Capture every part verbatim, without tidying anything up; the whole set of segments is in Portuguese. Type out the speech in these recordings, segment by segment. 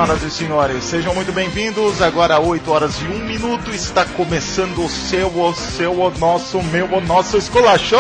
Senhoras e senhores, sejam muito bem-vindos. Agora oito horas e um minuto, está começando o seu, o seu, o nosso, o meu, o nosso Esculachou.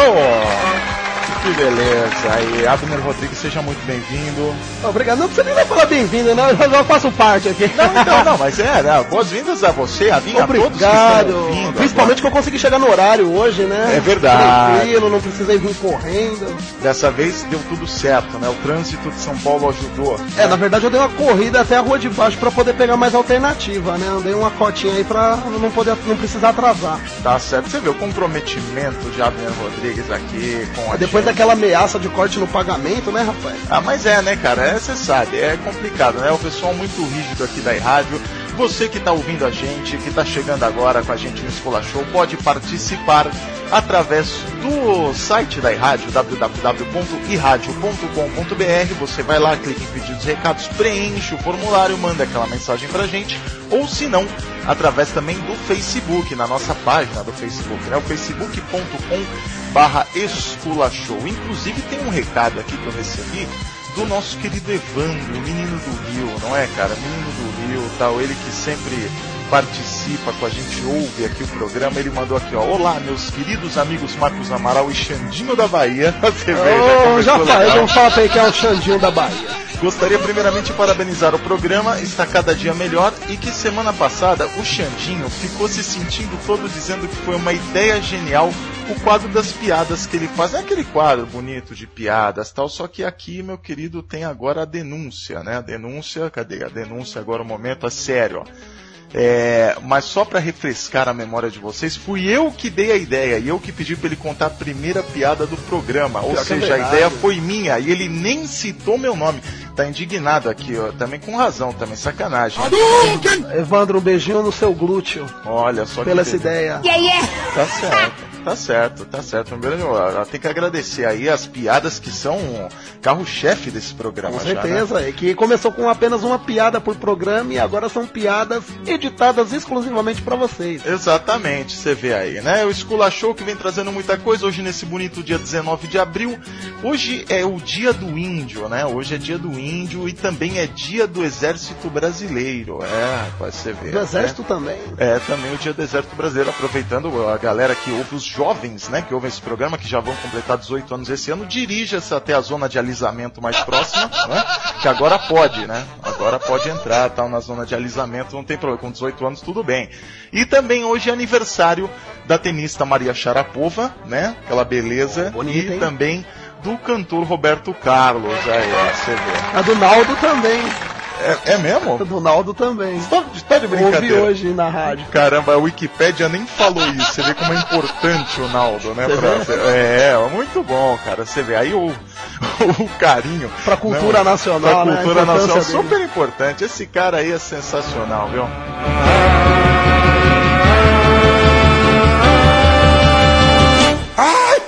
Que beleza. Aí, Abner Rodrigues, seja muito bem-vindo. Obrigado. Não precisa nem vai falar bem-vindo, né? Eu já faço parte aqui. Não, então, não, mas é, né? Boas-vindas a você, a mim, Obrigado. a todos que estão ouvindo. Principalmente que eu consegui chegar no horário hoje, né? É verdade. Tranquilo, não precisei vir correndo. Dessa vez deu tudo certo, né? O trânsito de São Paulo ajudou. É, na verdade eu dei uma corrida até a rua de baixo pra poder pegar mais alternativa, né? Eu dei uma cotinha aí pra não, poder, não precisar atrasar. Tá certo. Você vê o comprometimento de Abner Rodrigues aqui com a Depois gente. daquela ameaça de corte no pagamento, né, rapaz? Ah, mas é, né, cara? É, você sabe, é complicado, né? O pessoal muito rígido aqui da rádio. Você que está ouvindo a gente, que está chegando agora com a gente no Esculachou, pode participar através do site da iRádio, w w w ponto i rádio ponto com ponto b r. Você vai lá, clica em pedidos e recados, preenche o formulário, manda aquela mensagem pra gente, ou se não, através também do Facebook, na nossa página do Facebook, né? O facebook ponto com barra Esculachou. Inclusive tem um recado aqui que eu recebi do nosso querido Evandro, menino do Rio, não é, cara? Menino do Rio, tal, ele que sempre participa com a gente, ouve aqui o programa. Ele mandou aqui, ó: olá, meus queridos amigos Marcos Amaral e Xandinho da Bahia. Você oh, já falei, não fala pra ele que é o Xandinho da Bahia. Gostaria primeiramente de parabenizar o programa, está cada dia melhor, e que semana passada o Xandinho ficou se sentindo todo dizendo que foi uma ideia genial o quadro das piadas que ele faz. É aquele quadro bonito de piadas tal, só que aqui, meu querido, tem agora a denúncia, né? A denúncia, cadê a denúncia agora, o momento, é sério, ó. É, mas só para refrescar a memória de vocês, fui eu que dei a ideia e eu que pedi para ele contar a primeira piada do programa, ou Pior seja, a ideia foi minha e ele nem citou meu nome. Tá indignado aqui, ó, também com razão, também sacanagem. Evandro, um beijinho no seu glúteo. Olha só pela que essa ideia. Yeah, yeah. Tá certo, tá certo, tá certo. Primeiro, ela tem que agradecer aí as piadas que são carro-chefe desse programa. Com certeza, já, né? É que começou com apenas uma piada por programa e agora são piadas editadas exclusivamente pra vocês. Exatamente, você vê aí, né? O Esculachou que vem trazendo muita coisa hoje nesse bonito dia dezenove de abril. Hoje é o dia do índio, né? Hoje é dia do índio e também é dia do Exército Brasileiro. É, rapaz, você vê. Do Exército, né? Também. É, também o dia do Exército Brasileiro, aproveitando a galera que ouve, os jovens, né, que ouvem esse programa, que já vão completar dezoito anos esse ano, dirija-se até a zona de alisamento mais próxima, né? Que agora pode, né? Agora pode entrar, tal, na zona de alisamento, não tem problema, com dezoito anos tudo bem. E também hoje é aniversário da tenista Maria Sharapova, né? Aquela beleza. Bonita, e hein? também do cantor Roberto Carlos, aí, ó, você vê. A do Naldo também. É, é mesmo? A do Naldo também. Você tá, tá de brincadeira? Ouvi hoje na rádio. Caramba, a Wikipédia nem falou isso. Você vê como é importante o Naldo, né? Pra, é, é, muito bom, cara. Você vê aí o, o carinho. Pra cultura não, nacional, pra né? cultura nacional, dele. super importante. Esse cara aí é sensacional, viu? Ai!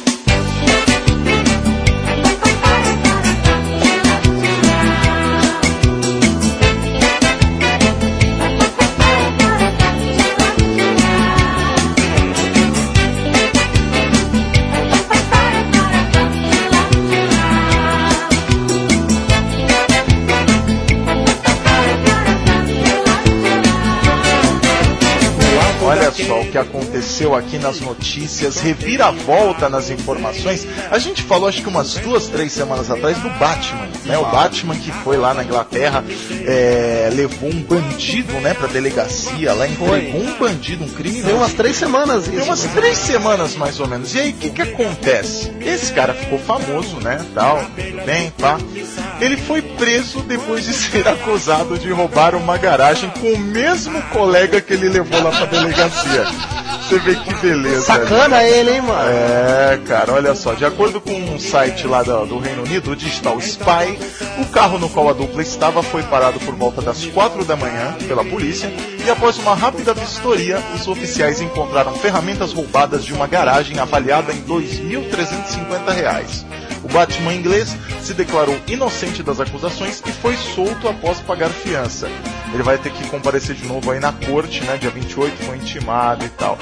Olha só o que aconteceu aqui nas notícias, reviravolta nas informações. A gente falou acho que umas duas, três semanas atrás do Batman, né? O Batman que foi lá na Inglaterra, é, levou um bandido, né, pra delegacia, lá entregou um bandido, um criminoso. Tem umas três semanas isso. Tem umas três semanas mais ou menos. E aí o que que acontece? Esse cara ficou famoso, né, tal, tudo bem, pá. Ele foi preso depois de ser acusado de roubar uma garagem com o mesmo colega que ele levou lá pra delegacia. Você vê que beleza. Sacana ali. Ele, hein, mano? É, cara, olha só. De acordo com um site lá do, do Reino Unido, o Digital Spy, o carro no qual a dupla estava foi parado por volta das quatro da manhã pela polícia e após uma rápida vistoria, os oficiais encontraram ferramentas roubadas de uma garagem avaliada em dois mil trezentos e cinquenta reais. O Batman inglês se declarou inocente das acusações e foi solto após pagar fiança. Ele vai ter que comparecer de novo aí na corte, né? Dia vinte e oito, foi intimado e tal.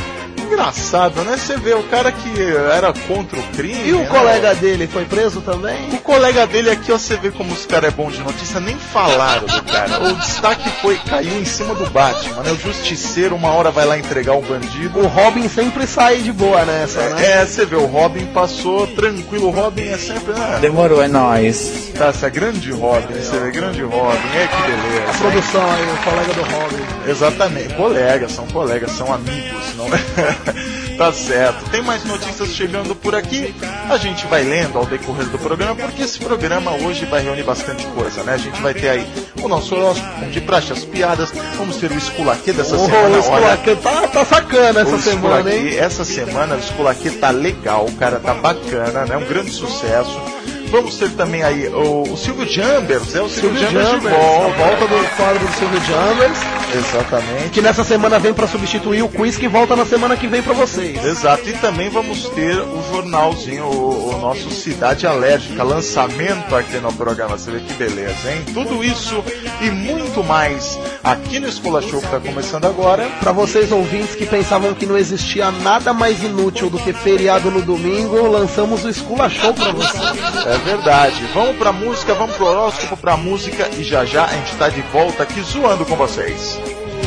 engraçado, né? Você vê o cara que era contra o crime. E o né? colega dele foi preso também? O colega dele aqui, ó, você vê como os caras é bom de notícia, nem falaram do cara. O destaque foi, caiu em cima do Batman, né? O justiceiro uma hora vai lá entregar o bandido. O Robin sempre sai de boa nessa, né? É, você vê, o Robin passou tranquilo, o Robin é sempre... Né? Demorou, é nóis. Tá, essa é grande Robin, você vê, grande Robin, é que beleza. A produção aí, o colega do Robin. Exatamente, colegas, são colegas, são amigos, não é? Tá certo. Tem mais notícias chegando por aqui. A gente vai lendo ao decorrer do programa, porque esse programa hoje vai reunir bastante coisa, né? A gente vai ter aí o nosso horóscopo de praxe, as piadas. Vamos ter o Esculaquê dessa oh, semana. O Esculaquê tá, tá sacana essa o semana, hein? Essa semana o Esculaquê tá legal, o cara tá bacana, né? Um grande sucesso. Vamos ter também aí o, o Silvio Jambers, é o Silvio, Silvio Jambers, Jambers de volta. A volta do quadro do Silvio Jambers. Exatamente. Que nessa semana vem para substituir o quiz que volta na semana que vem para vocês. Exato, e também vamos ter o jornalzinho, o, o nosso Cidade Alérgica, lançamento aqui no programa, você vê que beleza, hein? Tudo isso e muito mais aqui no Escola Show que tá começando agora. Para vocês ouvintes que pensavam que não existia nada mais inútil do que feriado no domingo, lançamos o Escola Show para vocês. É verdade. Vamos pra música, vamos pro horóscopo, pra música e já já a gente tá de volta aqui zoando com vocês.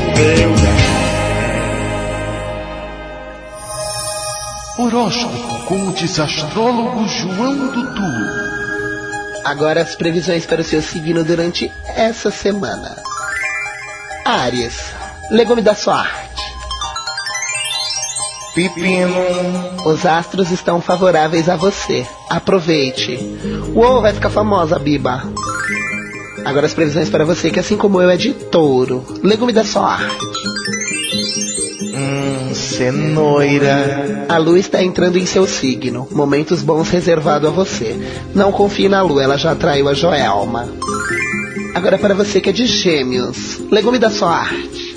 Horóscopo com o desastrólogo João Dudu. Agora as previsões para o seu signo durante essa semana. Áries, legume da sorte. Pepino. Os astros estão favoráveis a você. Aproveite. Uou, vai ficar famosa, Biba. Agora as previsões para você, que assim como eu é de touro. Legume da sorte. Hum, cenoura. A lua está entrando em seu signo. Momentos bons reservado a você. Não confie na lua, ela já atraiu a Joelma. Agora para você que é de gêmeos. Legume da sorte.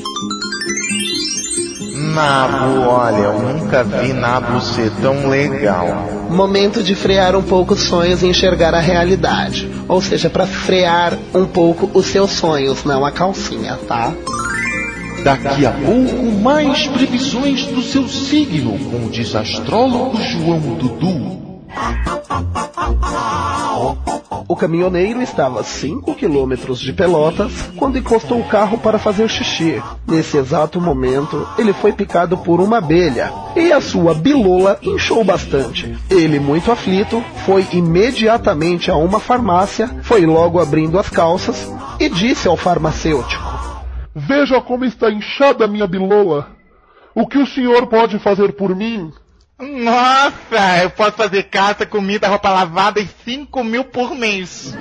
Nabo, olha, eu nunca vi nabo ser tão legal. Momento de frear um pouco os sonhos e enxergar a realidade. Ou seja, para frear um pouco os seus sonhos, não a calcinha, tá? Daqui a pouco, mais previsões do seu signo com o desastrólogo João Dudu. O caminhoneiro estava a cinco quilômetros de Pelotas quando encostou o carro para fazer xixi. Nesse exato momento, ele foi picado por uma abelha e a sua bilola inchou bastante. Ele, muito aflito, foi imediatamente a uma farmácia, foi logo abrindo as calças e disse ao farmacêutico: "Veja como está inchada a minha bilola. O que o senhor pode fazer por mim?" Nossa, eu posso fazer casa, comida, roupa lavada e cinco mil por mês.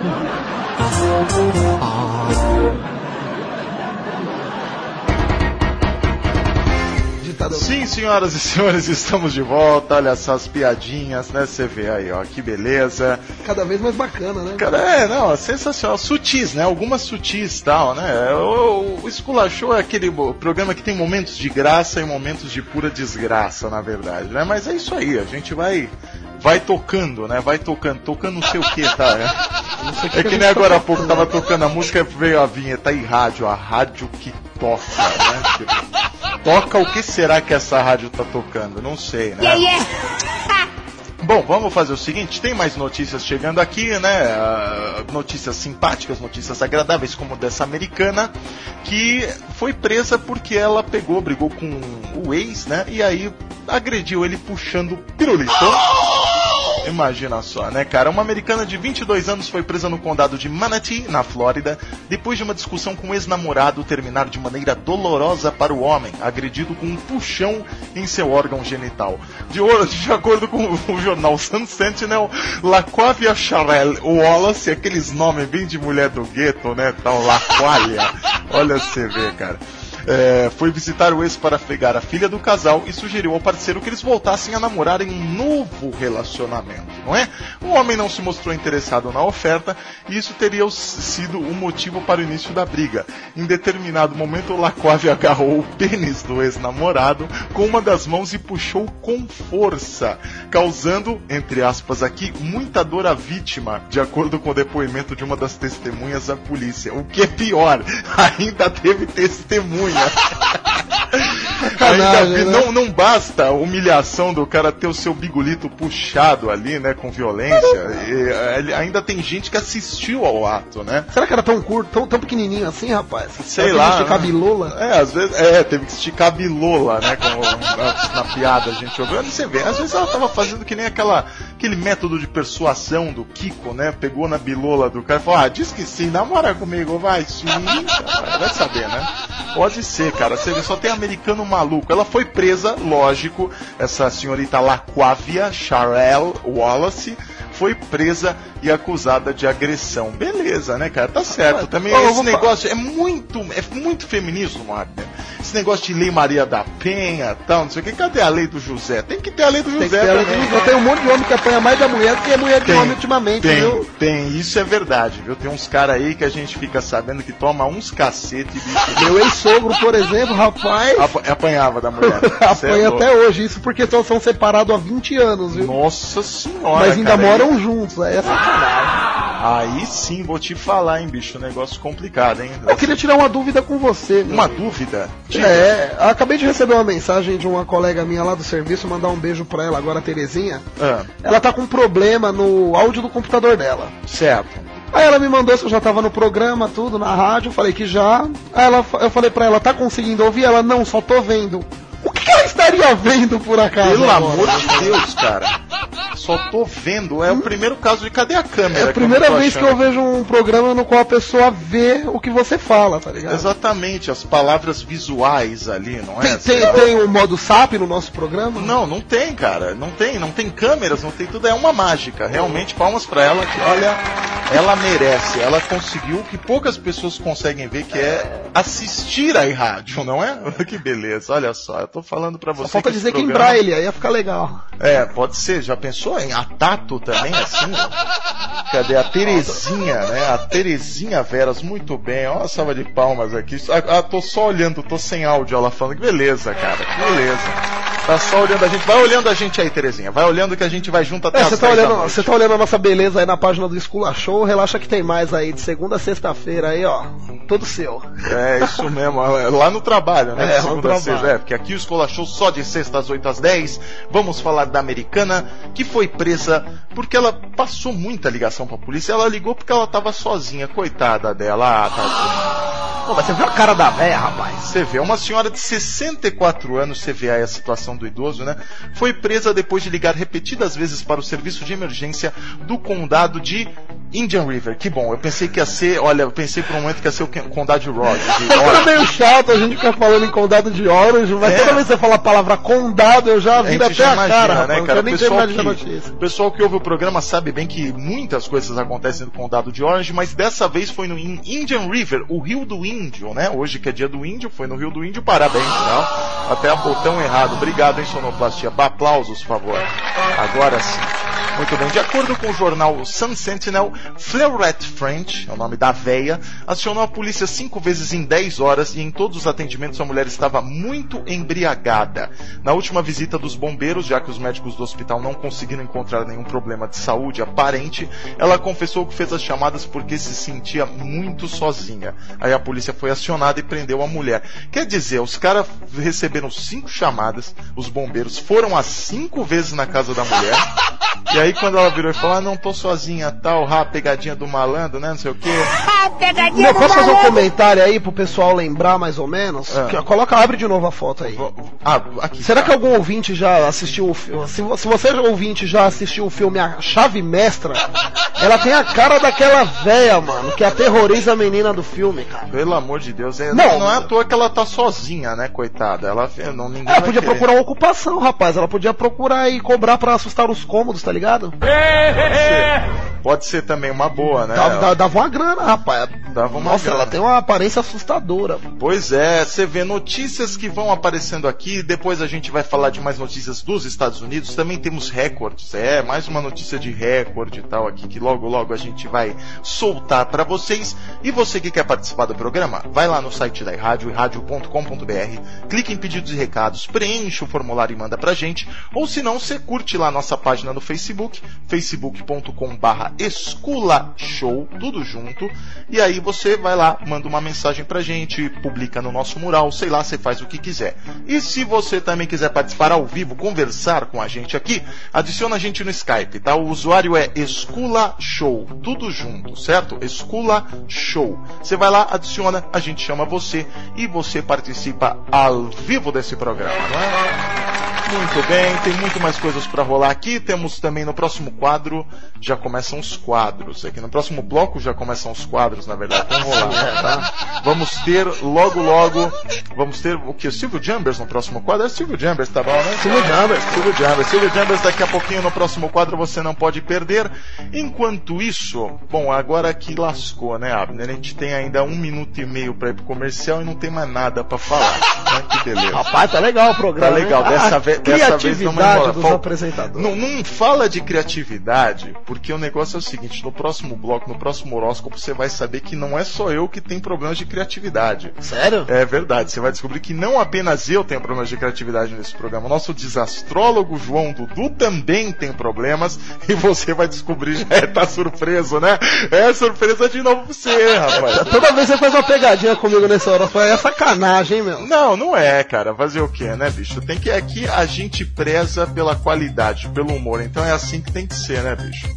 Sim, senhoras e senhores, estamos de volta. Olha só as piadinhas, né? Você vê aí, ó, que beleza. Cada vez mais bacana, né? Cara, é, não, sensacional. Sutis, né? Algumas sutis e tal, né? O, o Esculachou é aquele programa que tem momentos de graça e momentos de pura desgraça, na verdade, né? Mas é isso aí, a gente vai... Vai tocando, né? Vai tocando. Tocando não sei o que, tá? É, é que nem agora há pouco tava tocando a música, veio a vinheta aí, rádio. A rádio que toca, né? Tipo, toca o que será que essa rádio tá tocando? Não sei, né? Yeah, yeah. Bom, vamos fazer o seguinte, tem mais notícias chegando aqui, né? Uh, notícias simpáticas, notícias agradáveis, como dessa americana, que foi presa porque ela pegou, brigou com o ex, né? E aí agrediu ele puxando pirulito. Imagina só, né, cara? Uma americana de vinte e dois anos foi presa no condado de Manatee, na Flórida, depois de uma discussão com o ex-namorado terminar de maneira dolorosa para o homem, agredido com um puxão em seu órgão genital. De, de acordo com o jornal Sun Sentinel, Laquavia Charelle Wallace, aqueles nomes bem de mulher do gueto, né? Tal, Laqualia. Olha você vê, cara. É, foi visitar o ex para pegar a filha do casal e sugeriu ao parceiro que eles voltassem a namorar em um novo relacionamento, não é? O homem não se mostrou interessado na oferta e isso teria sido o motivo para o início da briga. Em determinado momento, o Laquavia agarrou o pênis do ex-namorado com uma das mãos e puxou com força, causando, entre aspas aqui, muita dor à vítima, de acordo com o depoimento de uma das testemunhas à polícia. O que é pior, ainda teve testemunha. sacanagem, ainda, né? não, não basta a humilhação do cara ter o seu bigolito puxado ali, né, com violência. E, ainda tem gente que assistiu ao ato, né? Será que era tão curto, tão, tão pequenininho assim, rapaz? Sei Ela lá. teve que esticar a bilola? É, às vezes, é, teve que esticar a bilola, né, como na, na piada a gente ouviu. Você vê, às vezes ela tava fazendo que nem aquela, aquele método de persuasão do Kiko, né, pegou na bilola do cara e falou, ah, diz que sim, namora comigo, vai, sim, vai saber, né? Pode ser, cara, você vê, só tem americano maluco. Ela foi presa, lógico, essa senhorita Laquavia Sharelle Wallace foi presa e acusada de agressão. Beleza, né, cara? Tá certo. Também oh, esse negócio é muito, é muito feminismo, Wagner. Esse negócio de Lei Maria da Penha, tal, não sei o que. Cadê a lei do José? Tem que ter a lei do Tem José que ter a lei também. do José. Tem um monte de homem que apanha mais da mulher do que a mulher de Tem, homem ultimamente, tem, viu? Tem, isso é verdade, viu? Tem uns caras aí que a gente fica sabendo que toma uns cacete, bicho. Meu ex-sogro, por exemplo, rapaz, Apa- apanhava da mulher. Cê é apanha louco. até hoje. Isso porque só são separados há vinte anos, viu? Nossa senhora, Mas ainda cara, moram juntos, aí é sacanagem. Aí sim, vou te falar, hein, bicho, negócio complicado, hein? Eu queria tirar uma dúvida com você, meu Uma amigo. dúvida? Diga. É, eu acabei de receber uma mensagem de uma colega minha lá do serviço, mandar um beijo pra ela agora, a Terezinha. Ah, Ela tá com um problema no áudio do computador dela. certo. Aí ela me mandou se eu já tava no programa, tudo, na rádio, eu falei que já. Aí ela, eu falei pra ela, tá conseguindo ouvir? Ela, não, só tô vendo. O que, que ela estaria vendo por acaso? Pelo agora? amor de Deus, cara. Só tô vendo. É o primeiro caso de cadê a câmera? É a primeira eu não tô vez que achando? eu vejo um programa no qual a pessoa vê o que você fala, tá ligado? Exatamente, as palavras visuais ali, não é? Tem, tem, tem o modo S A P no nosso programa? Não, não tem, cara. Não tem, não tem câmeras, não tem tudo. É uma mágica. Realmente, palmas pra ela que, olha, ela merece. Ela conseguiu o que poucas pessoas conseguem ver, que é assistir a rádio, não é? Que beleza, olha só. Eu tô falando pra você. Só falta que dizer esse que em programa- braille, aí ia ficar legal. É, pode ser. Já pensou em a Tato também, assim? Cadê a Terezinha, né? A Terezinha Veras, muito bem. Ó, uma salva de palmas aqui. Ah, ah, tô só olhando, tô sem áudio ela falando. Que beleza, cara, que beleza. Tá só olhando a gente. Vai olhando a gente aí, Terezinha. Vai olhando que a gente vai junto até É, as você tá, dez da olhando, noite. você tá olhando a nossa beleza aí na página do Escula Show, relaxa que tem mais aí, de segunda a sexta-feira aí, ó. Tudo seu. É, isso mesmo. Lá no trabalho, né? É, De lá no segunda a trabalho. sexta. É, porque aqui o Escola Show só de sexta às oito às dez. Vamos falar da americana que foi presa porque ela passou muita ligação pra polícia. Ela ligou porque ela tava sozinha. Coitada dela. Ah, tá. Pô, mas você viu a cara da véia, rapaz? Você vê, uma senhora de sessenta e quatro anos, você vê aí a situação do idoso, né? Foi presa depois de ligar repetidas vezes para o serviço de emergência do condado de Indian River. Que bom, eu pensei que ia ser, olha, eu pensei por um momento que ia ser o condado de Rod. de É Orange. meio chato a gente ficar falando em condado de Orange, mas É. toda vez que você fala a palavra condado, eu já A viro gente até já a imagina, cara, rapaz. né, Não cara? quero O nem pessoal, terminar de dar que, notícia. o pessoal que ouve o programa sabe bem que muitas coisas acontecem no condado de Orange, mas dessa vez foi no Indian River, o Rio do Índio, né? Hoje que é dia do Índio, foi no Rio do Índio, parabéns, não? Até a botão errado. Obrigado, hein, sonoplastia. Aplausos, por favor. Agora sim. Muito bem, de acordo com o jornal Sun Sentinel, Fleurette French, é o nome da véia, acionou a polícia cinco vezes em dez horas e em todos os atendimentos a mulher estava muito embriagada. Na última visita dos bombeiros, já que os médicos do hospital não conseguiram encontrar nenhum problema de saúde aparente, ela confessou que fez as chamadas porque se sentia muito sozinha. Aí a polícia foi acionada e prendeu a mulher. Quer dizer, os caras receberam cinco chamadas, os bombeiros foram as cinco vezes na casa da mulher, e aí quando ela virou e falou, ah, não tô sozinha, tal, ah, pegadinha do malandro, né, não sei o quê. Eu posso fazer um comentário aí pro pessoal lembrar mais ou menos? Ah. Que- coloca, abre de novo a foto aí. Ah, aqui. Será que algum ouvinte já assistiu o filme? Se, vo- se você ouvinte já assistiu o filme A Chave Mestra, ela tem a cara daquela véia, mano, que aterroriza a menina do filme, cara. Pelo amor de Deus, é, Não. não, não é à toa que ela tá sozinha, né, coitada. Ela não, ninguém Ela vai podia querer. procurar uma ocupação, rapaz. Ela podia procurar e cobrar pra assustar os cômodos, tá ligado? Pode ser, pode ser também uma boa, né? Dava, dava- dava uma grana, rapaz. Dava uma Nossa, grana. ela tem uma aparência assustadora. Pois é, você vê notícias que vão aparecendo aqui, depois a gente vai falar de mais notícias dos Estados Unidos, também temos recordes, é, mais uma notícia de recorde e tal aqui, que logo logo a gente vai soltar pra vocês. E você que quer participar do programa, vai lá no site da iRádio, iRádio ponto com ponto br, clique em pedidos e recados, preenche o formulário e manda pra gente, ou se não, você curte lá a nossa página no Facebook, facebook ponto com barra Esculachou, tudo junto, e aí você vai lá, manda uma mensagem pra gente, publica no nosso mural, sei lá, você faz o que quiser. E se você também quiser participar ao vivo, conversar com a gente aqui, adiciona a gente no Skype, tá? O usuário é Esculachou, tudo junto, certo? Esculachou. Você vai lá, adiciona, a gente chama você e você participa ao vivo desse programa, não é? Muito bem, tem muito mais coisas para rolar aqui. Temos também no próximo quadro, já começam os quadros. Aqui no próximo bloco já começam os quadros, na verdade. Vamos rolar, tá? Vamos ter logo, logo, vamos ter o que? Silvio Jambers no próximo quadro? É Silvio Jambers, tá bom, né? Silvio Jambers, Silvio Jambers. Silvio Jambers daqui a pouquinho no próximo quadro você não pode perder. Enquanto isso, bom, agora que lascou, né, Abner? A gente tem ainda um minuto e meio para ir pro comercial e não tem mais nada para falar. Né? Que beleza. Rapaz, tá legal o programa. Tá legal, dessa vez. Dessa vez não criatividade dos apresentadores. Não, não fala de criatividade, porque o negócio é o seguinte: no próximo bloco, no próximo horóscopo, você vai saber que não é só eu que tenho problemas de criatividade. Sério? É verdade, você vai descobrir que não apenas eu tenho problemas de criatividade nesse programa. O nosso desastrólogo João Dudu também tem problemas, e você vai descobrir, já é, tá surpreso, né? É surpresa de novo pra você, rapaz. Toda vez você faz uma pegadinha comigo nesse horóscopo, é sacanagem, hein, meu? Não, não é, cara. Fazer o quê, né, bicho? Tem que aqui a gente preza pela qualidade, pelo humor. Então é assim que tem que ser, né, bicho?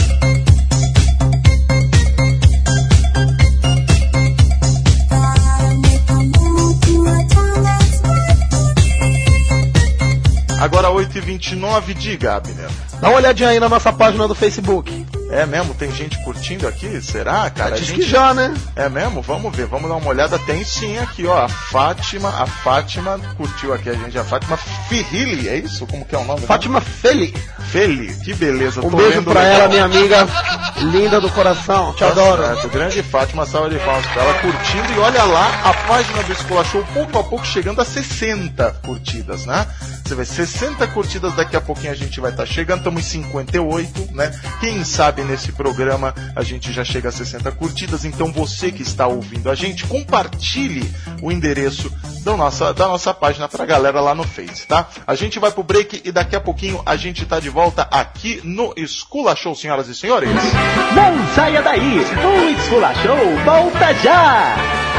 Agora oito e vinte e nove, diga, Abner. Dá uma olhadinha aí na nossa página do Facebook. É mesmo? Tem gente curtindo aqui? Será, cara? Diz gente... que já, né? É mesmo? Vamos ver, vamos dar uma olhada. Tem sim aqui, ó. A Fátima, a Fátima curtiu aqui a gente. A Fátima Ferrilli, é isso? Como que é o nome? Fátima Feli. Feli, que beleza. Um Tô beijo pra legal. ela, minha amiga linda do coração. Te adoro. Certo. Grande Fátima, salva de palmas pra ela curtindo. E olha lá, a página do Esculachou pouco a pouco chegando a sessenta curtidas, né? Você vê, sessenta curtidas, daqui a pouquinho a gente vai estar tá chegando, estamos em cinquenta e oito, né? Quem sabe nesse programa a gente já chega a sessenta curtidas, então você que está ouvindo a gente, compartilhe o endereço da nossa, da nossa página pra galera lá no Face, tá? A gente vai pro break e daqui a pouquinho a gente tá de volta aqui no Esculachou, senhoras e senhores. Não saia daí, o Esculachou volta já!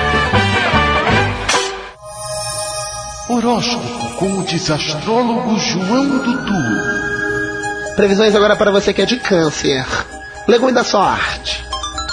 Horóscopo com o desastrólogo João Dudu. Previsões agora para você que é de câncer. Legume da sorte.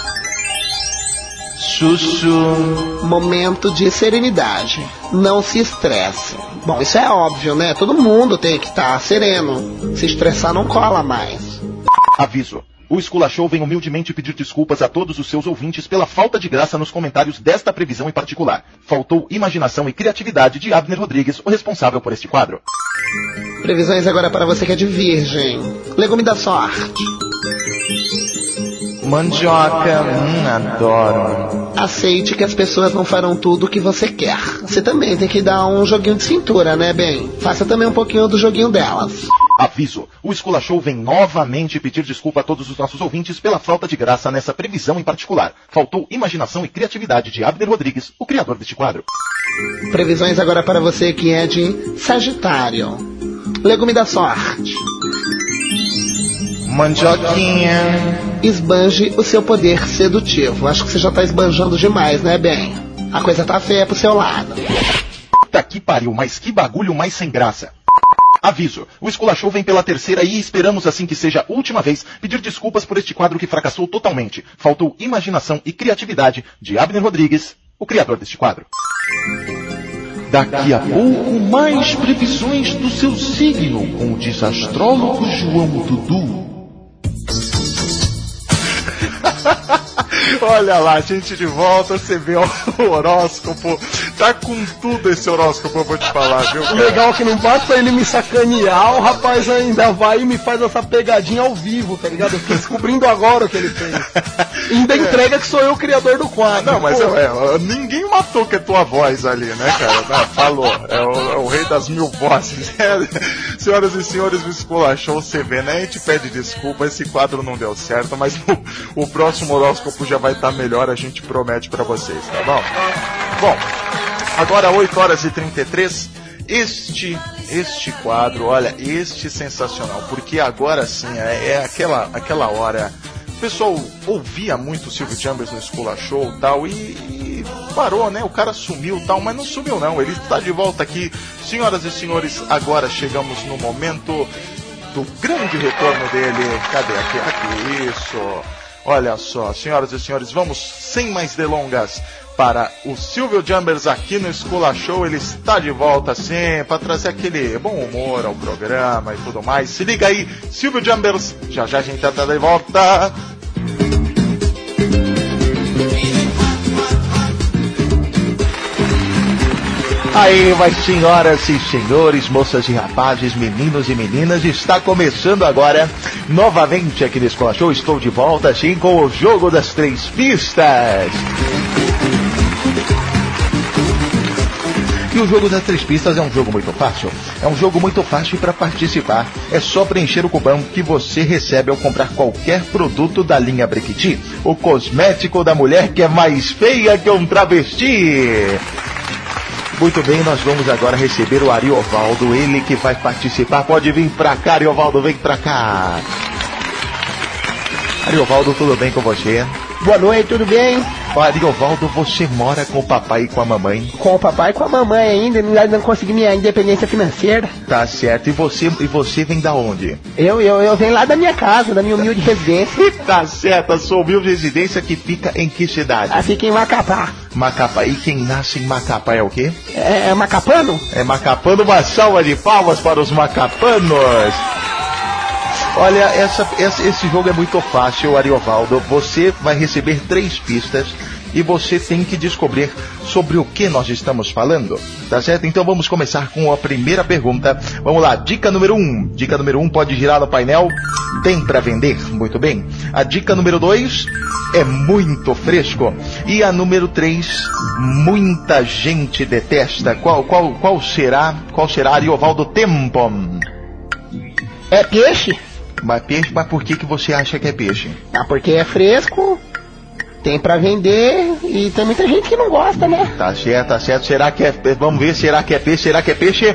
Sussu. Momento de serenidade. Não se estresse. Bom, isso é óbvio, né? Todo mundo tem que estar sereno. Se estressar não cola mais. Aviso. O Esculachou vem humildemente pedir desculpas a todos os seus ouvintes pela falta de graça nos comentários desta previsão em particular. Faltou imaginação e criatividade de Abner Rodrigues, o responsável por este quadro. Previsões agora para você que é de virgem. Legume da sorte. Mandioca, hum, adoro. Aceite que as pessoas não farão tudo o que você quer. Você também tem que dar um joguinho de cintura, né, bem? Faça também um pouquinho do joguinho delas. Aviso. O Esculachou vem novamente pedir desculpa a todos os nossos ouvintes pela falta de graça nessa previsão em particular. Faltou imaginação e criatividade de Abner Rodrigues, o criador deste quadro. Previsões agora para você que é de Sagitário. Legume da sorte. Mandioquinha. Esbanje o seu poder sedutivo. Acho que você já tá esbanjando demais, né, bem? A coisa tá feia pro seu lado. Puta que pariu, mas que bagulho mais sem graça. Aviso, o Esculachou vem pela terceira e esperamos assim que seja a última vez pedir desculpas por este quadro que fracassou totalmente. Faltou imaginação e criatividade de Abner Rodrigues, o criador deste quadro. Daqui a pouco, mais previsões do seu signo com o desastrólogo João Dudu. Olha lá, a gente de volta, você vê o horóscopo, tá com tudo esse horóscopo, eu vou te falar, viu, cara? O legal é que não basta ele me sacanear, o rapaz ainda vai e me faz essa pegadinha ao vivo, tá ligado? Eu tô descobrindo agora o que ele fez. E ainda entrega que sou eu o criador do quadro. Não, mas é, é, ninguém matou que é tua voz ali, né, cara? Não, falou, é o, é o rei das mil vozes. É, senhoras e senhores, o Esculachou, você vê, né? A gente pede desculpa, esse quadro não deu certo, mas o, o próximo horóscopo já vai estar melhor, a gente promete pra vocês, tá bom? Bom, agora oito horas e trinta e três, este, este quadro, olha, este sensacional, porque agora sim, é, é aquela, aquela hora o pessoal ouvia muito o Silvio Chambers no Escola Show e tal, e, e parou, né? O cara sumiu e tal, mas não sumiu não, ele está de volta aqui. Senhoras e senhores, agora chegamos no momento do grande retorno dele. Cadê? Aqui, aqui, isso. Olha só, senhoras e senhores, vamos sem mais delongas para o Silvio Chambers aqui no Escola Show. Ele está de volta sim, para trazer aquele bom humor ao programa e tudo mais. Se liga aí, Silvio Chambers, já já a gente está de volta. Aí, mas senhoras e senhores, moças e rapazes, meninos e meninas, está começando agora, novamente aqui no Escola Show. Estou de volta, assim, com o jogo das três pistas. E o jogo das três pistas é um jogo muito fácil. É um jogo muito fácil para participar. É só preencher o cupom que você recebe ao comprar qualquer produto da linha Brequiti, o cosmético da mulher que é mais feia que um travesti. Muito bem, nós vamos agora receber o Ariovaldo, ele que vai participar. Pode vir pra cá, Ariovaldo, vem pra cá. Ariovaldo, tudo bem com você? Boa noite, tudo bem? Ariovaldo, você mora com o papai e com a mamãe? Com o papai e com a mamãe ainda, não, não consegui minha independência financeira. Tá certo, e você, e você vem da onde? Eu, eu, eu venho lá da minha casa, da minha humilde residência. Tá certo, a sua humilde residência que fica em que cidade? Ah, fica em Macapá. Macapá, e quem nasce em Macapá é o quê? É, é macapano? É macapano, uma salva de palmas para os macapanos. Olha, essa, essa, esse jogo é muito fácil, Ariovaldo. Você vai receber três pistas e você tem que descobrir sobre o que nós estamos falando, tá certo? Então vamos começar com a primeira pergunta. Vamos lá, dica número um. Dica número um, pode girar no painel. Tem para vender? Muito bem. A dica número dois é muito fresco. E a número três, muita gente detesta. Qual, qual, qual será? Qual será, Ariovaldo? Tempo. É peixe? Mas peixe, mas por que, que você acha que é peixe? Ah, porque é fresco, tem pra vender e tem muita gente que não gosta, né? Tá certo, tá certo. Será que é... Vamos ver, será que é peixe? Será que é peixe?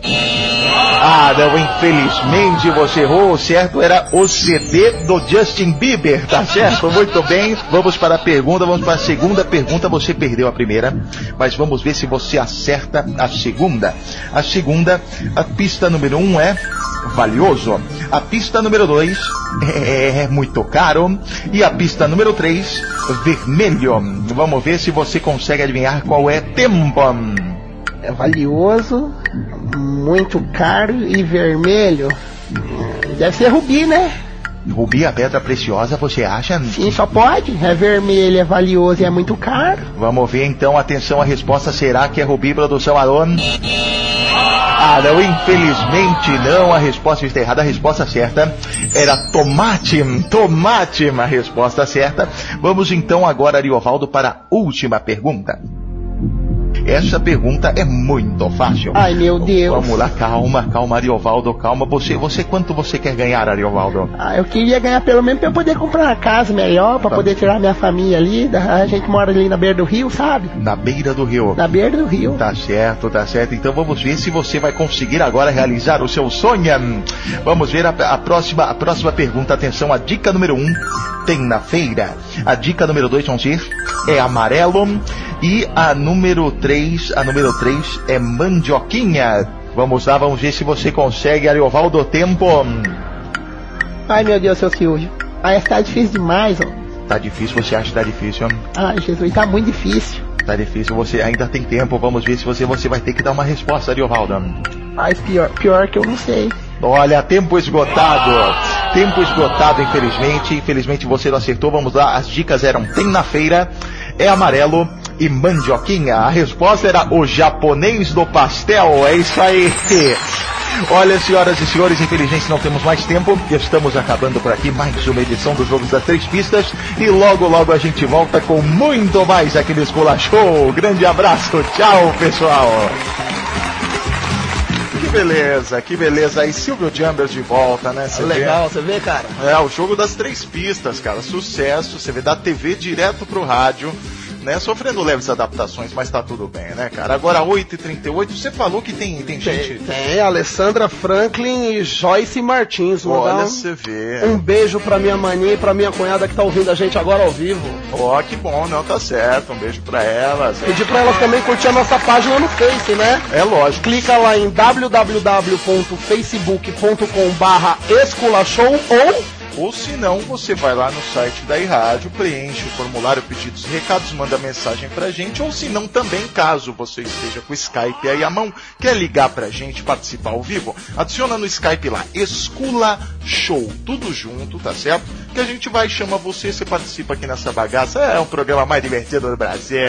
Ah, não, infelizmente você errou. O certo era o C D do Justin Bieber, tá certo? Muito bem. Vamos para a pergunta, vamos para a segunda pergunta. Você perdeu a primeira, mas vamos ver se você acerta a segunda. A segunda, a pista número um é valioso. A pista número dois é muito caro. E a pista número três, vermelho. Vamos ver se você consegue adivinhar qual é. Tempo. É valioso, muito caro e vermelho. Deve ser rubi, né? Rubi, a pedra preciosa, você acha? Sim, só pode. É vermelho, é valioso e é muito caro. Vamos ver então, atenção, a resposta será que é rubi, produção Aron? Ah, não, infelizmente não, a resposta está errada. A resposta certa era tomate, tomate, a resposta certa. Vamos então agora, Ariovaldo, para a última pergunta. Essa pergunta é muito fácil. Ai, meu Deus. Vamos lá, calma, calma, Ariovaldo, calma. Você, você, quanto você quer ganhar, Ariovaldo? Ah, eu queria ganhar pelo menos pra eu poder comprar uma casa melhor, pra tá. poder tirar minha família ali. A gente mora ali na beira do rio, sabe? Na beira do rio. Na beira do rio. Tá certo, tá certo. Então vamos ver se você vai conseguir agora realizar o seu sonho. Vamos ver a, a próxima, a próxima pergunta. Atenção, a dica número um tem na feira. A dica número dois, vamos ver, é amarelo. E a número três, a número três é mandioquinha. Vamos lá, vamos ver se você consegue, Ariovaldo, tempo. Ai, meu Deus, seu Silvio. Ai, tá difícil demais, ó. Tá difícil, você acha que tá difícil? Ai, Jesus, tá muito difícil. Tá difícil, você ainda tem tempo. Vamos ver se você, você vai ter que dar uma resposta, Ariovaldo. Ai, pior, pior que eu não sei. Olha, tempo esgotado. Tempo esgotado, infelizmente. Infelizmente você não acertou. Vamos lá, as dicas eram: tem na feira, é amarelo e mandioquinha. A resposta era o japonês do pastel. É isso aí. Olha, senhoras e senhores, infelizmente não temos mais tempo. Estamos acabando por aqui mais uma edição dos Jogos das Três Pistas. E logo, logo a gente volta com muito mais aqui no Escola Show. Grande abraço. Tchau, pessoal. Que beleza, que beleza. Aí Silvio Chambers de volta, né? Cê legal, vê? você vê, cara? É, o jogo das três pistas, cara. Sucesso. Você vê da T V direto pro rádio. né? Sofrendo leves adaptações, mas tá tudo bem, né, cara? Agora, oito e trinta e oito, você falou que tem, tem gente... Tem, tem, Alessandra Franklin e Joyce Martins. Olha, um, você vê. Um beijo pra minha maninha e pra minha cunhada que tá ouvindo a gente agora ao vivo. Ó, oh, que bom, não, tá certo. Um beijo pra elas. Pedir pra elas também curtir a nossa página no Face, né? É lógico. Clica lá em w w w ponto facebook ponto com barra esculachou ou... Ou se não, você vai lá no site da iRádio, preenche o formulário pedidos e recados, manda mensagem pra gente, ou se não também, caso você esteja com o Skype aí à mão, quer ligar pra gente, participar ao vivo, adiciona no Skype lá, Esculachou, tudo junto, tá certo? Que a gente vai, chama você, você participa aqui nessa bagaça, é um programa mais divertido do Brasil.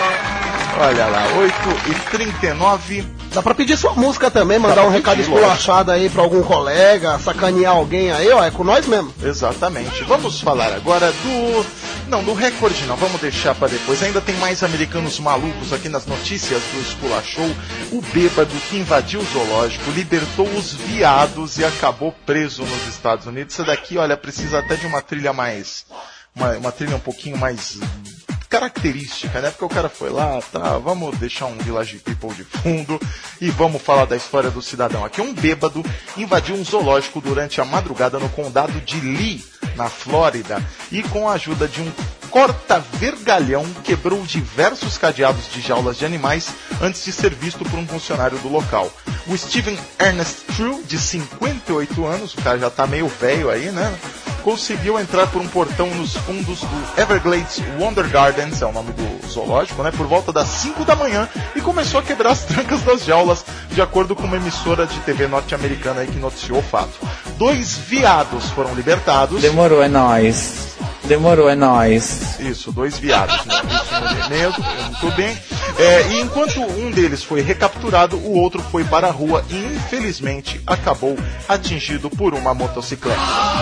Olha lá, oito e trinta e nove. Dá pra pedir sua música também, mandar um recado esculachado aí pra algum colega, sacanear alguém aí, ó, é com nós mesmo. Exatamente. Vamos falar agora do... Não, do recorde não, vamos deixar pra depois. Ainda tem mais americanos malucos aqui nas notícias do Esculachou. O bêbado que invadiu o zoológico, libertou os viados e acabou preso nos Estados Unidos. Isso daqui, olha, precisa até de uma trilha mais... Uma, uma trilha um pouquinho mais... característica, né? Porque o cara foi lá, tá, vamos deixar um Village People de fundo e vamos falar da história do cidadão. Aqui um bêbado invadiu um zoológico durante a madrugada no condado de Lee, na Flórida, e com a ajuda de um corta-vergalhão quebrou diversos cadeados de jaulas de animais antes de ser visto por um funcionário do local. O Steven Ernest True, de cinquenta e oito anos, o cara já tá meio velho aí, né? Conseguiu entrar por um portão nos fundos do Everglades Wonder Gardens, é o nome do zoológico, né? Por volta das cinco da manhã e começou a quebrar as trancas das jaulas, de acordo com uma emissora de T V norte-americana aí que noticiou o fato. Dois viados foram libertados. Demorou, é nóis. Demorou, é nóis. Isso, dois viados, né? Isso mesmo, muito bem. É, e enquanto um deles foi recapturado, o outro foi para a rua e infelizmente acabou atingido por uma motocicleta.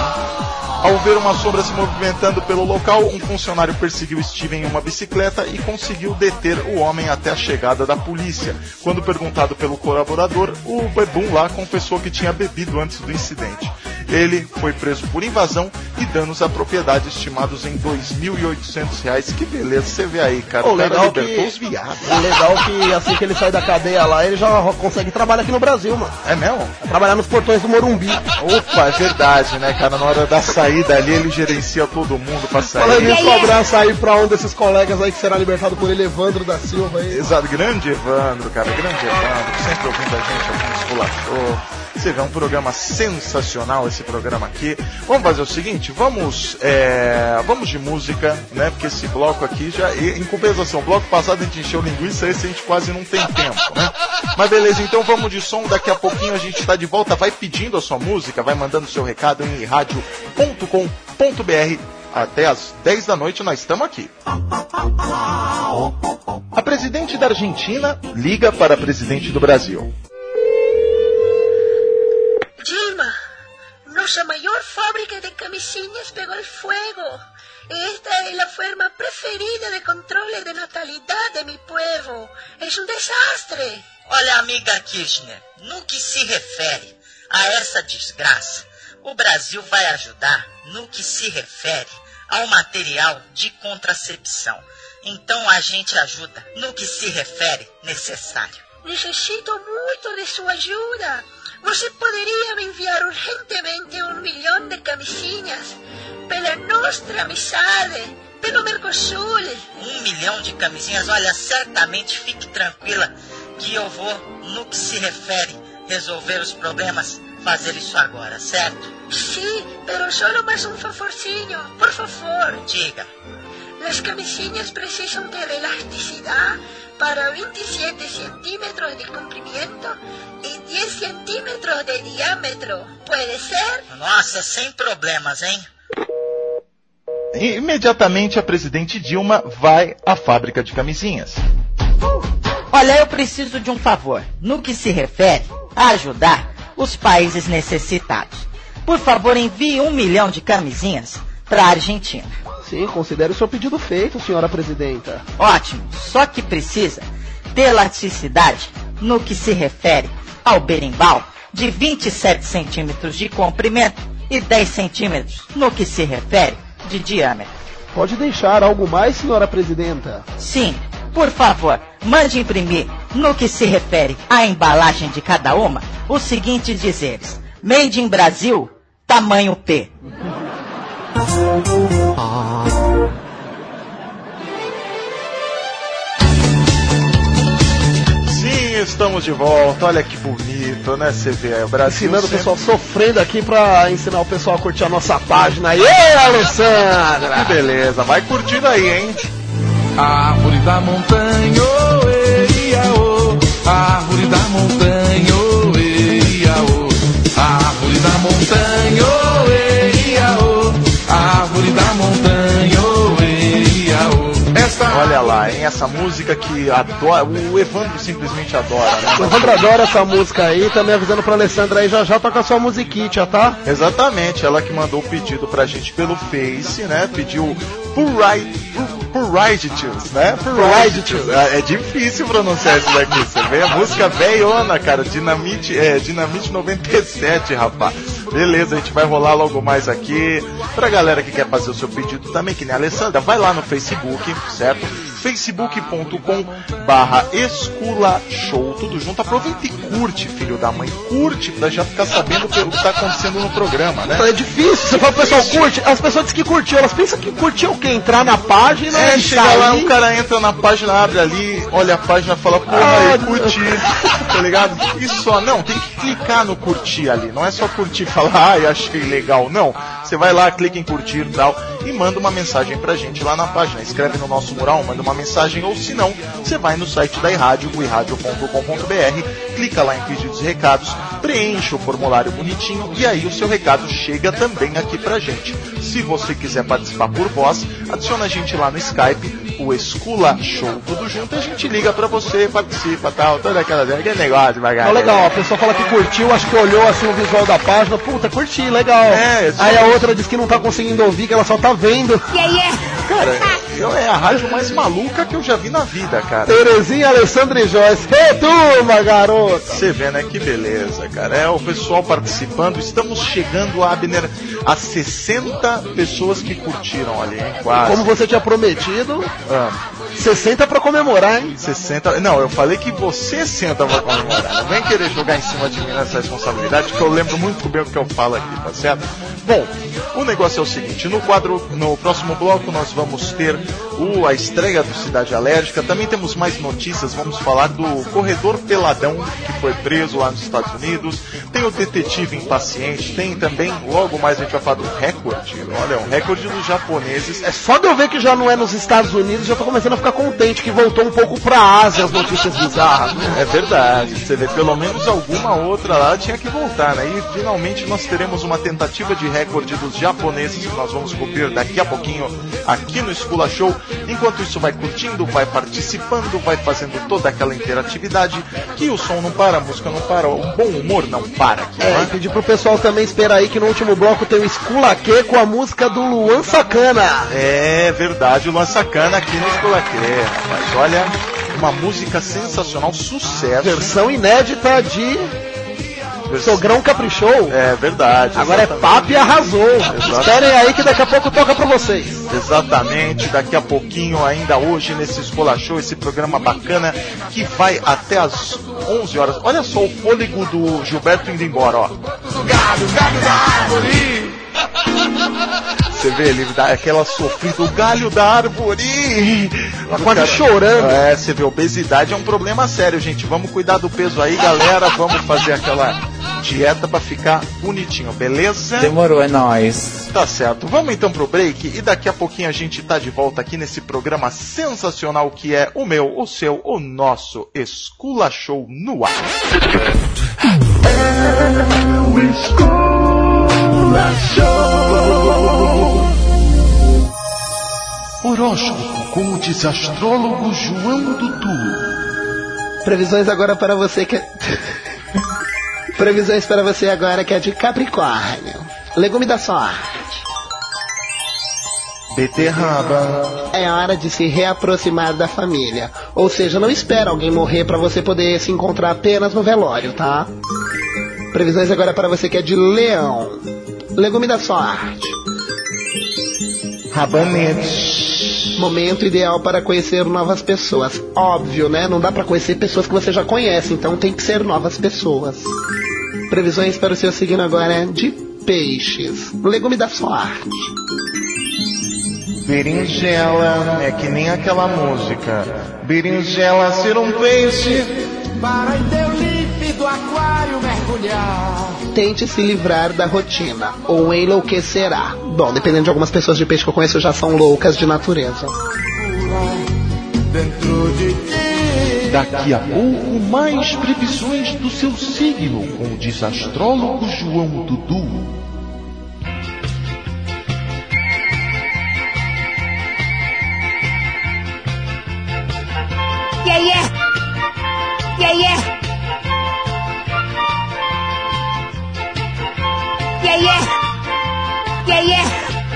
Ao ver uma sombra se movimentando pelo local, um funcionário perseguiu Steven em uma bicicleta e conseguiu deter o homem até a chegada da polícia. Quando perguntado pelo colaborador, o bebum lá confessou que tinha bebido antes do incidente. Ele foi preso por invasão e danos à propriedade estimados em dois mil e oitocentos reais. Que beleza, você vê aí, cara. O O cara legal libertou que- os viados. O legal é que assim que ele sai da cadeia lá, ele já consegue trabalhar aqui no Brasil, mano. É mesmo? Trabalhar nos portões do Morumbi. Opa, é verdade, né, cara? Na hora da saída ali, ele gerencia todo mundo pra Falando sair. em cobrar sair pra um desses colegas aí que será libertado por ele, Evandro da Silva aí. Exato, grande Evandro, cara, grande Evandro, sempre ouvindo a gente aqui no Esculachou. Você vê, é um programa sensacional esse programa aqui. Vamos fazer o seguinte, vamos é, vamos de música, né? Porque esse bloco aqui já, em compensação, o bloco passado a gente encheu linguiça, esse a gente quase não tem tempo, né? Mas beleza, então vamos de som, daqui a pouquinho a gente tá de volta, vai pedindo a sua música, vai mandando o seu recado em rádio ponto com ponto b r. Até às dez da noite nós estamos aqui. A presidente da Argentina liga para a presidente do Brasil. Dilma, nuestra mayor fábrica de camisinhas pegó el fuego. Esta es la forma preferida de control de natalidad de mi pueblo. Es un desastre. Olha, amiga Kirchner, no que se refere a essa desgraça, o Brasil vai ajudar no que se refere ao material de contracepção. Então a gente ajuda no que se refere necessário. Necesito mucho de su ayuda. ¿Você poderia me enviar urgentemente un millón de camisinhas pela nostra amizade, pelo Mercosul? Um milhão de camisinhas, olha, certamente fique tranquila que eu vou, no que se refere resolver os problemas, fazer isso agora, certo? Sí, pero solo más un favorcinho, por favor. Diga. Las camisinhas precisam ter elasticidad para veintisiete centímetros de comprimento y diez centímetros de diámetro. ¿Puede ser? Nossa, sem problemas, hein? E, imediatamente a presidente Dilma vai à fábrica de camisinhas. Olha, eu preciso de um favor, no que se refere a ajudar os países necessitados. Por favor, envie um milhão de camisinhas para a Argentina. Sim, considere o seu pedido feito, senhora presidenta. Ótimo, só que precisa ter elasticidade no que se refere ao berimbau de vinte e sete centímetros de comprimento e dez centímetros no que se refere de diâmetro. Pode deixar. Algo mais, senhora presidenta? Sim, por favor, mande imprimir, no que se refere à embalagem de cada uma, os seguintes dizeres: Made in Brasil, tamanho P. Sim, estamos de volta. Olha que bonito, né? Você vê aí o Brasil ensinando sempre... o pessoal, sofrendo aqui pra ensinar o pessoal a curtir a nossa página. E aí, Alessandra? Que beleza, vai curtindo aí, hein? Árvore da montanha, oh, eia, oh. Árvore da montanha, oh, eia, oh. Árvore da montanha, oh, eia, oh. Árvore da montanha, oh, eia, oh. Esta... Olha lá, hein? Essa música que adora, o Evandro simplesmente adora, né? O Evandro adora essa música aí, também avisando pra Alessandra aí, já já toca a sua musiquinha, tá? Exatamente, ela que mandou o pedido pra gente pelo Face, né? Pediu Purriditus, né? Purriditus. É, é difícil pronunciar isso daqui, você vê? A música velhona, cara, Dinamite, é, Dinamite noventa e sete, rapaz. Beleza, a gente vai rolar logo mais aqui. Pra galera que quer fazer o seu pedido também, que nem a Alessandra, vai lá no Facebook, certo? facebook ponto com barra esculachou, tudo junto. Aproveita e curte, filho da mãe. Curte pra já ficar sabendo o que tá acontecendo no programa, né? É difícil, você fala pro pessoal, curte. As pessoas dizem que curtiu, elas pensam que curtiu o quê? Entrar na página é, e chega sair. lá, o cara entra na página, abre ali, olha a página e fala, porra, ah, aí, curti, tá ligado? E só, não, tem que clicar no curtir ali, não é só curtir e falar, ai, achei legal, não. Você vai lá, clica em curtir e tal, e manda uma mensagem pra gente lá na página. Escreve no nosso mural, manda uma mensagem, ou se não, você vai no site da iRádio, o i rádio ponto com ponto b r, clica lá em pedidos e recados, preenche o formulário bonitinho, e aí o seu recado chega também aqui pra gente. Se você quiser participar por voz, adiciona a gente lá no Skype, o Escula Show, tudo junto, a gente liga pra você, participa, tal, toda aquela aquele negócio, é legal, a pessoa fala que curtiu, acho que olhou assim o visual da página, puta, curti, legal. É, aí a outra diz que não tá conseguindo ouvir, que ela só tá vendo. Yeah, yeah. Cara, eu, é a rádio mais maluca que eu já vi na vida, cara. Terezinha, Alessandra e Joyce. Ei, turma, garota! Você vê, né? Que beleza, cara. É o pessoal participando. Estamos chegando, Abner, a sessenta pessoas que curtiram ali, hein? Quase. Como você tinha prometido, ah. sessenta pra comemorar, hein? sessenta. Não, eu falei que você senta pra comemorar. Não vem querer jogar em cima de mim nessa responsabilidade, que eu lembro muito bem o que eu falo aqui, tá certo? Bom, o negócio é o seguinte, no quadro, no próximo bloco nós vamos ter o, a estreia do Cidade Alérgica, também temos mais notícias, vamos falar do corredor peladão que foi preso lá nos Estados Unidos, tem o detetive impaciente, tem também, logo mais a gente vai falar do recorde, olha, um recorde dos japoneses. É só de eu ver que já não é nos Estados Unidos, já tô começando a ficar contente que voltou um pouco pra Ásia as notícias bizarras. É verdade, você vê, pelo menos alguma outra lá tinha que voltar, né? E finalmente nós teremos uma tentativa de recorde dos japoneses que nós vamos cobrir daqui a pouquinho aqui no Escula Show. Enquanto isso, vai curtindo, vai participando, vai fazendo toda aquela interatividade, que o som não para, a música não para, o bom humor não para aqui. É, e pedir pro pessoal também esperar aí que no último bloco tem o Esculaquê com a música do Luan Sacana. É verdade, o Luan Sacana aqui no Esculaquê, rapaz, olha, uma música sensacional, sucesso. Versão inédita de... Sogrão caprichou. É verdade. Agora exatamente. É papo e arrasou. Exatamente. Esperem aí que daqui a pouco toca pra vocês. Exatamente, daqui a pouquinho, ainda hoje nesse Escola Show, esse programa bacana que vai até as onze horas. Olha só o fôlego do Gilberto indo embora, ó. Gado, gado da árvore. Você vê, ele dá aquela sofrida, o galho da árvore. Tá quase cara... chorando. É, você vê, obesidade é um problema sério, gente. Vamos cuidar do peso aí, galera. Vamos fazer aquela dieta pra ficar bonitinho, beleza? Demorou, é nóis. Tá certo. Vamos então pro break e daqui a pouquinho a gente tá de volta aqui nesse programa sensacional que é o meu, o seu, o nosso Escula Show no ar. É o Escula Show. Horóscopo com o desastrólogo João Dudu. Previsões agora para você que é... Previsões para você agora que é de Capricórnio. Legume da sorte. Beterraba. É hora de se reaproximar da família. Ou seja, não espera alguém morrer para você poder se encontrar apenas no velório, tá? Previsões agora para você que é de Leão. Legume da sorte. Rabanete. Momento ideal para conhecer novas pessoas. Óbvio, né? Não dá pra conhecer pessoas que você já conhece, então tem que ser novas pessoas. Previsões para o seu signo agora é de peixes. Legume da sorte. Berinjela, é que nem aquela música. Berinjela ser um peixe. Para em teu límpido aquário mergulhar. Tente se livrar da rotina, ou enlouquecerá. Bom, dependendo de algumas pessoas de peixe que eu conheço, já são loucas de natureza. Dentro de ti. Daqui a pouco, mais previsões do seu signo com o desastrólogo João Dudu. Yeah, yeah. Yeah, yeah. Yeah, yeah. Yeah, yeah.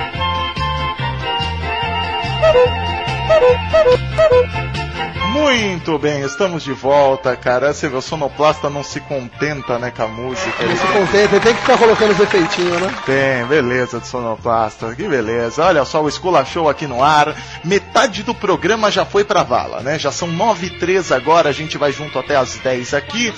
Muito bem, estamos de volta, cara. Você vê, o sonoplasta não se contenta, né, com a música. Ele se contenta, ele tem que ficar colocando os efeitinhos, né? Tem, beleza de sonoplasta, que beleza. Olha só, o Esculachou aqui no ar. Metade do programa já foi pra vala, né? Já são nove e três agora, a gente vai junto até as dez aqui.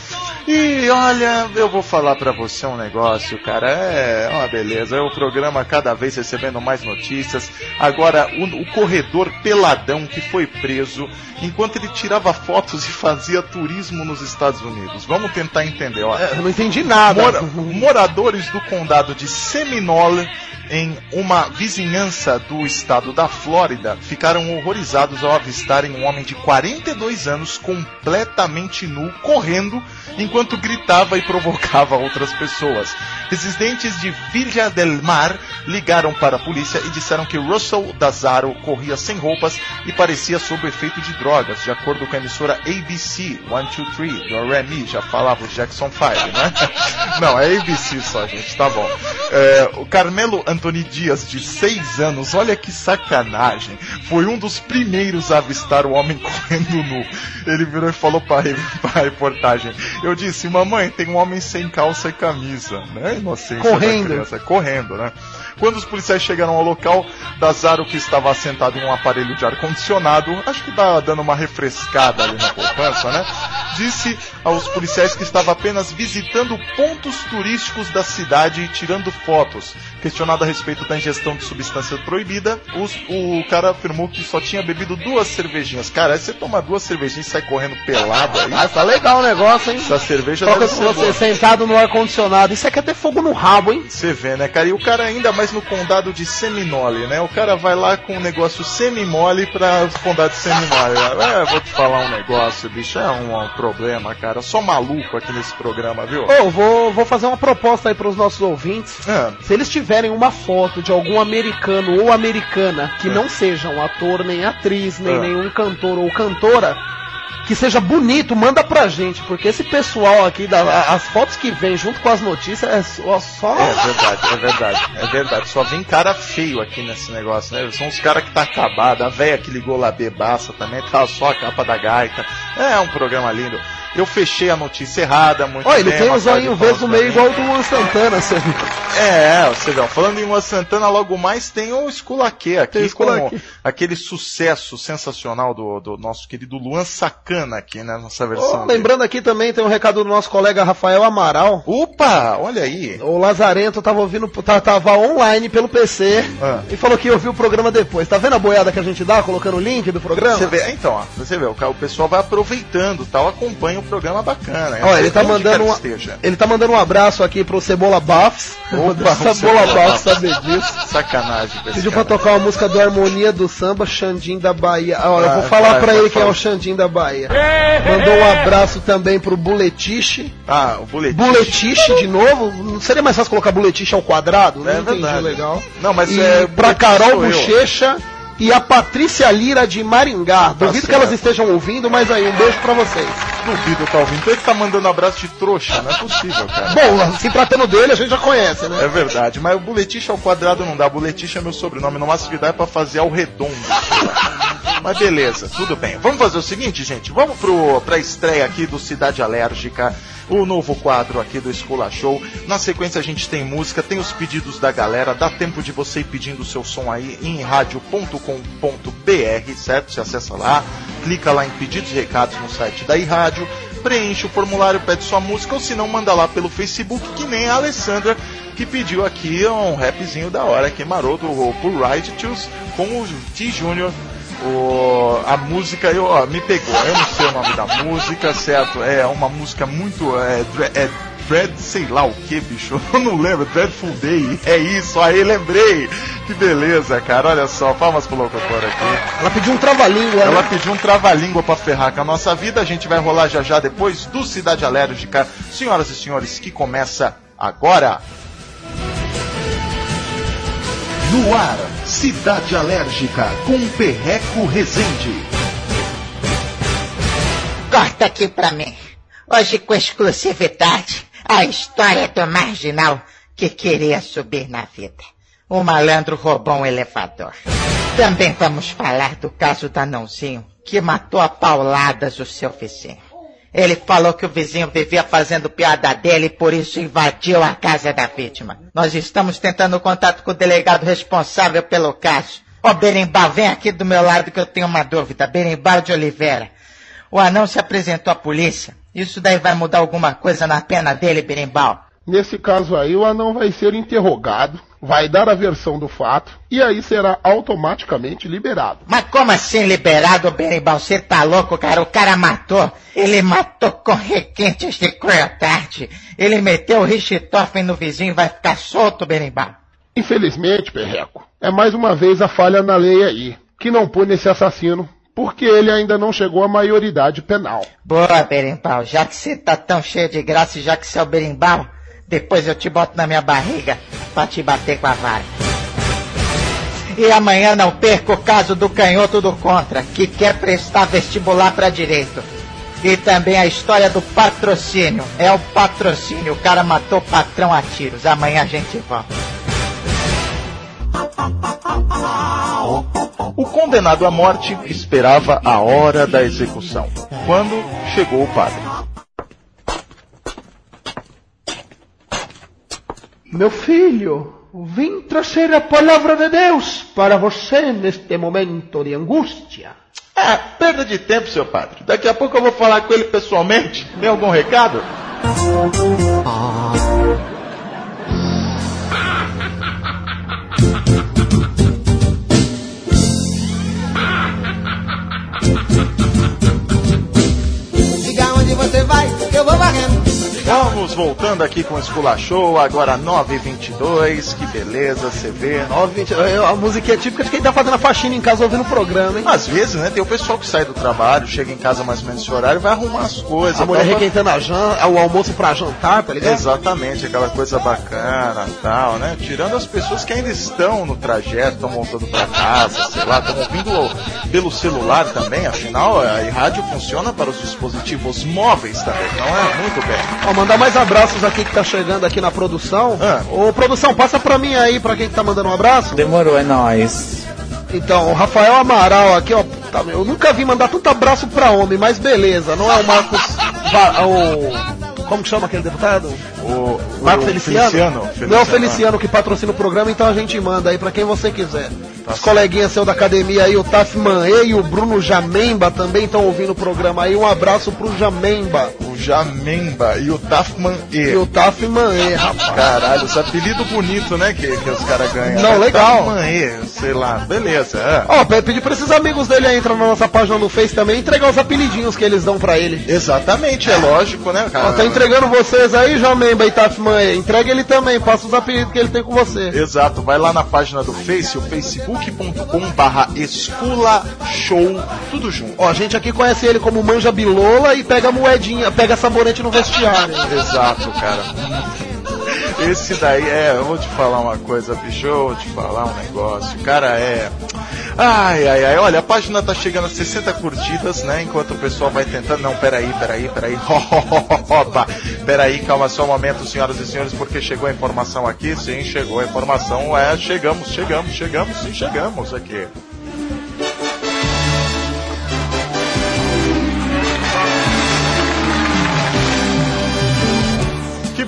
E olha, eu vou falar pra você um negócio, cara. É uma beleza. É o programa cada vez recebendo mais notícias. Agora, o, o corredor peladão que foi preso enquanto ele tirava fotos e fazia turismo nos Estados Unidos. Vamos tentar entender, ó. É, eu não entendi nada. Mora, moradores do condado de Seminole, em uma vizinhança do estado da Flórida, ficaram horrorizados ao avistarem um homem de quarenta e dois anos completamente nu, correndo, enquanto gritava e provocava outras pessoas. Residentes de Villa del Mar ligaram para a polícia e disseram que Russell Dazzaro corria sem roupas e parecia sob o efeito de drogas, de acordo com a emissora A B C, one two three, do Remy, já falava o Jackson five, né? Não, é A B C só, gente, tá bom. É, o Carmelo Anthony Dias, de seis anos, olha que sacanagem, foi um dos primeiros a avistar o homem correndo nu. Ele virou e falou para a reportagem: eu disse, mamãe, tem um homem sem calça e camisa, né? Inocência correndo. Da criança, correndo, né? Quando os policiais chegaram ao local, Dazzaro, que estava assentado em um aparelho de ar-condicionado, acho que tá dando uma refrescada ali na poupança, né? Disse aos policiais que estava apenas visitando pontos turísticos da cidade e tirando fotos. Questionado a respeito da ingestão de substância proibida, os, o cara afirmou que só tinha bebido duas cervejinhas. Cara, aí você toma duas cervejinhas e sai correndo pelado aí. Ah, tá legal o negócio, hein? Essa cerveja Toca deve com ser você boa. sentado no ar-condicionado. Isso é quer ter fogo no rabo, hein? Você vê, né, cara? E o cara ainda mais no condado de Seminole, né? O cara vai lá com um negócio semi-mole pra o condado de Seminole. É, vou te falar um negócio, bicho. É um, um problema, cara. Só maluco aqui nesse programa, viu? Ô, oh, vou, vou fazer uma proposta aí pros nossos ouvintes. É. Se eles tiverem uma foto de algum americano ou americana que é. não seja um ator, nem atriz, nem é. nenhum cantor ou cantora, que seja bonito, manda pra gente, porque esse pessoal aqui, da, as fotos que vem junto com as notícias é só... só... É verdade, é verdade, é verdade. Só vem cara feio aqui nesse negócio, né? São os caras que tá acabado, a véia que ligou lá bebaça também, tá só a capa da gaita. É um programa lindo. Eu fechei a notícia errada, muito Olha, bem. ele tem um zoinho vez no meio igual o do Luan Santana, você viu? É, você viu, falando em Luan Santana, logo mais tem o Esculaquê aqui, com aquele sucesso sensacional do, do nosso querido Luan Sacana aqui, né, nossa versão. Oh, lembrando aqui também, tem um recado do nosso colega Rafael Amaral. Opa, olha aí. O Lazarento tava ouvindo, tava online pelo P C ah. e falou que ia ouvir o programa depois. Tá vendo a boiada que a gente dá, colocando o link do programa? Você vê, então, ó, você vê, o pessoal vai aproveitando, tal, acompanha um programa bacana. Ó, ele tá mandando um, ele tá mandando um abraço aqui pro Cebola Buffs. Opa, Cebola Buffs saber disso. Sacanagem. Pediu pra tocar uma música do Harmonia do Samba, Xandim da Bahia. Ó, ah, eu vou falar vai, pra ele quem é o Xandim da Bahia. Mandou um abraço também pro Buletiche. Ah, o Buletiche. Buletiche de novo. Não seria mais fácil colocar Buletiche ao quadrado? É não verdade. Legal. Não, mas e é pra Carol Bochecha e a Patrícia Lira de Maringá. Tá Duvido certo. que elas estejam ouvindo, mas aí, um beijo pra vocês. Duvido tá ouvindo. Então ele tá mandando abraço de trouxa, não é possível, cara. Bom, se tratando dele, a gente já conhece, né? É verdade, mas o Buletiche ao quadrado não dá. Buletiche é meu sobrenome, no máximo que dá é pra fazer ao redondo. Mas beleza, tudo bem. Vamos fazer o seguinte, gente. Vamos pro, pra estreia aqui do Cidade Alérgica, o novo quadro aqui do Esculachou. Na sequência a gente tem música, tem os pedidos da galera. Dá tempo de você ir pedindo o seu som aí em rádio ponto com ponto b r, certo? Você acessa lá, clica lá em pedidos e recados no site da iRádio, preenche o formulário, pede sua música, ou se não, manda lá pelo Facebook, que nem a Alessandra, que pediu aqui um rapzinho da hora, que maroto, o Pull Right Choose, com o T Júnior. O, a música, eu, ó, me pegou, eu não sei o nome da música, certo? É uma música muito, é, é Dread, sei lá o que, bicho, eu não lembro, Dreadful Day, é isso, aí lembrei, que beleza, cara, olha só, palmas pro locutor aqui. Ela pediu um trava-língua, Ela né? pediu um trava-língua pra ferrar com a nossa vida, a gente vai rolar já já depois do Cidade Alérgica, senhoras e senhores, que começa agora. No ar, Cidade Alérgica, com Perreco Rezende. Corta aqui pra mim. Hoje com exclusividade, a história do marginal que queria subir na vida. O malandro roubou um elevador. Também vamos falar do caso da Nãozinho, que matou a pauladas o seu vizinho. Ele falou que o vizinho vivia fazendo piada dele e por isso invadiu a casa da vítima. Nós estamos tentando contato com o delegado responsável pelo caso. Ô Berimbau, vem aqui do meu lado que eu tenho uma dúvida. Berimbau de Oliveira. O anão se apresentou à polícia. Isso daí vai mudar alguma coisa na pena dele, Berimbau? Nesse caso aí, o anão vai ser interrogado, vai dar a versão do fato e aí será automaticamente liberado. Mas como assim liberado, Berimbau? Você tá louco, cara? O cara matou. Ele matou com requintes de crueldade. Ele meteu o Richthofen no vizinho e vai ficar solto, Berimbau. Infelizmente, Perreco, é mais uma vez a falha na lei aí, que não pune esse assassino, porque ele ainda não chegou à maioridade penal. Boa, Berimbau. Já que você tá tão cheio de graça e já que você é o Berimbau, depois eu te boto na minha barriga pra te bater com a vara. E amanhã não perca o caso do canhoto do Contra, que quer prestar vestibular pra direito. E também a história do patrocínio. É o patrocínio, o cara matou o patrão a tiros. Amanhã a gente volta. O condenado à morte esperava a hora da execução, quando chegou o padre. Meu filho, vim trazer a palavra de Deus para você neste momento de angústia. É, perda de tempo, seu padre. Daqui a pouco eu vou falar com ele pessoalmente. Tem algum recado? Ah. Diga onde você vai, eu vou varrendo. Vamos voltando aqui com o Esculachou, agora nove e vinte e dois, que beleza, você vê. nove e vinte e dois, a música é típica de quem tá fazendo a faxina em casa ouvindo o programa, hein? Às vezes, né, tem o pessoal que sai do trabalho, chega em casa mais ou menos nesse horário e vai arrumar as coisas. A mulher tava... requentando a janta, o almoço pra jantar, tá ligado? Exatamente, aquela coisa bacana e tal, né? Tirando as pessoas que ainda estão no trajeto, estão voltando pra casa, sei lá, estão ouvindo pelo celular também, afinal, a rádio funciona para os dispositivos móveis também, não é? Muito bem. Ó, mandar mais abraços aqui que tá chegando aqui na produção. Ah. Ô, produção, passa pra mim aí, pra quem que tá mandando um abraço. Demorou, é nóis. Então, o Rafael Amaral aqui, ó. Tá, eu nunca vi mandar tanto abraço pra homem, mas beleza, não é o Marcos... Va, o, como que chama aquele deputado? O, Marcos o Feliciano? Feliciano, Feliciano. Não é o Feliciano que patrocina o programa, então a gente manda aí pra quem você quiser. Tá Os coleguinhas seu da academia aí, o Tafman E e o Bruno Jamemba também estão ouvindo o programa aí. Um abraço pro Jamemba. O Jamemba e o Tafman E. E o Tafman E, rapaz. Caralho, esse apelido bonito, né, que, que os caras ganham. Não, né? legal. Tafman E, sei lá, beleza. É. Ó, pedir pra esses amigos dele aí entrar na nossa página no Face também e entregar os apelidinhos que eles dão pra ele. Exatamente, é lógico, né, cara? Ó, tá entregando vocês aí, Jamemba e Tafman E. Entrega ele também, passa os apelidos que ele tem com você. Exato, vai lá na página do Face, o facebook ponto com barra esculachou, tudo junto. Ó, a gente aqui conhece ele como Manja Bilola e pega moedinha, pega sabonete no vestiário. Exato, cara. Esse daí é, eu vou te falar uma coisa, bicho, eu vou te falar um negócio. O cara é... Ai, ai, ai, olha, a página tá chegando a sessenta curtidas, né? Enquanto o pessoal vai tentando... Não, peraí, peraí, peraí. Opa, peraí, calma só um momento, senhoras e senhores, porque chegou a informação aqui. Sim, chegou a informação. É, chegamos, chegamos, chegamos, sim, chegamos aqui.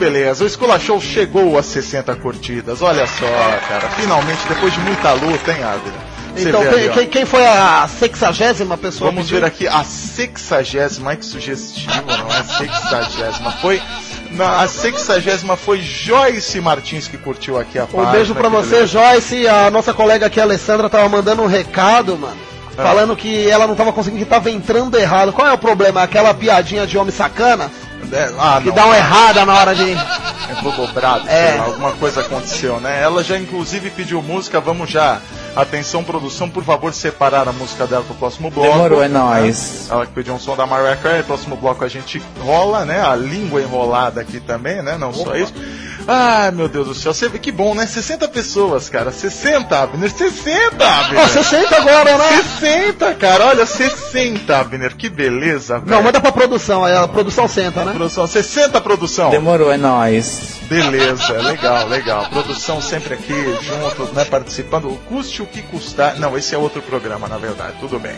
beleza. O Escola Show chegou a sessenta curtidas. Olha só, cara. Finalmente, depois de muita luta, hein, Abner? Então, quem, quem, quem foi a sexagésima pessoa? Vamos ver aqui, a sexagésima, ai que sugestivo, não é sexagésima, foi, na, a sexagésima foi Joyce Martins que curtiu aqui a página. Um beijo pra você, beleza. Joyce, a nossa colega aqui, a Alessandra, tava mandando um recado, mano, ah. falando que ela não tava conseguindo, que tava entrando errado. Qual é o problema? Aquela piadinha de homem sacana? Ah, que não. Dá uma errada na hora de... Entrou dobrado, é. sei lá, alguma coisa aconteceu, né? Ela já inclusive pediu música, vamos já... Atenção, produção, por favor, separar a música dela pro próximo bloco. Demorou, é né? nóis. Ela que pediu um som da Mariah Carey, próximo bloco a gente rola, né? A língua enrolada aqui também, né? Não Opa. Só isso. Ai, meu Deus do céu, você vê que bom, né? sessenta pessoas, cara. sessenta, Abner. sessenta, Abner. Ah, sessenta agora, né? sessenta, cara. Olha, sessenta, Abner. Que beleza, velho. Não, manda pra produção. Aí a produção senta, né? Produção, sessenta, produção. Demorou, é nóis. Beleza, legal, legal. Produção sempre aqui junto, né? Participando. Custe o que custar. Não, esse é outro programa, na verdade. Tudo bem.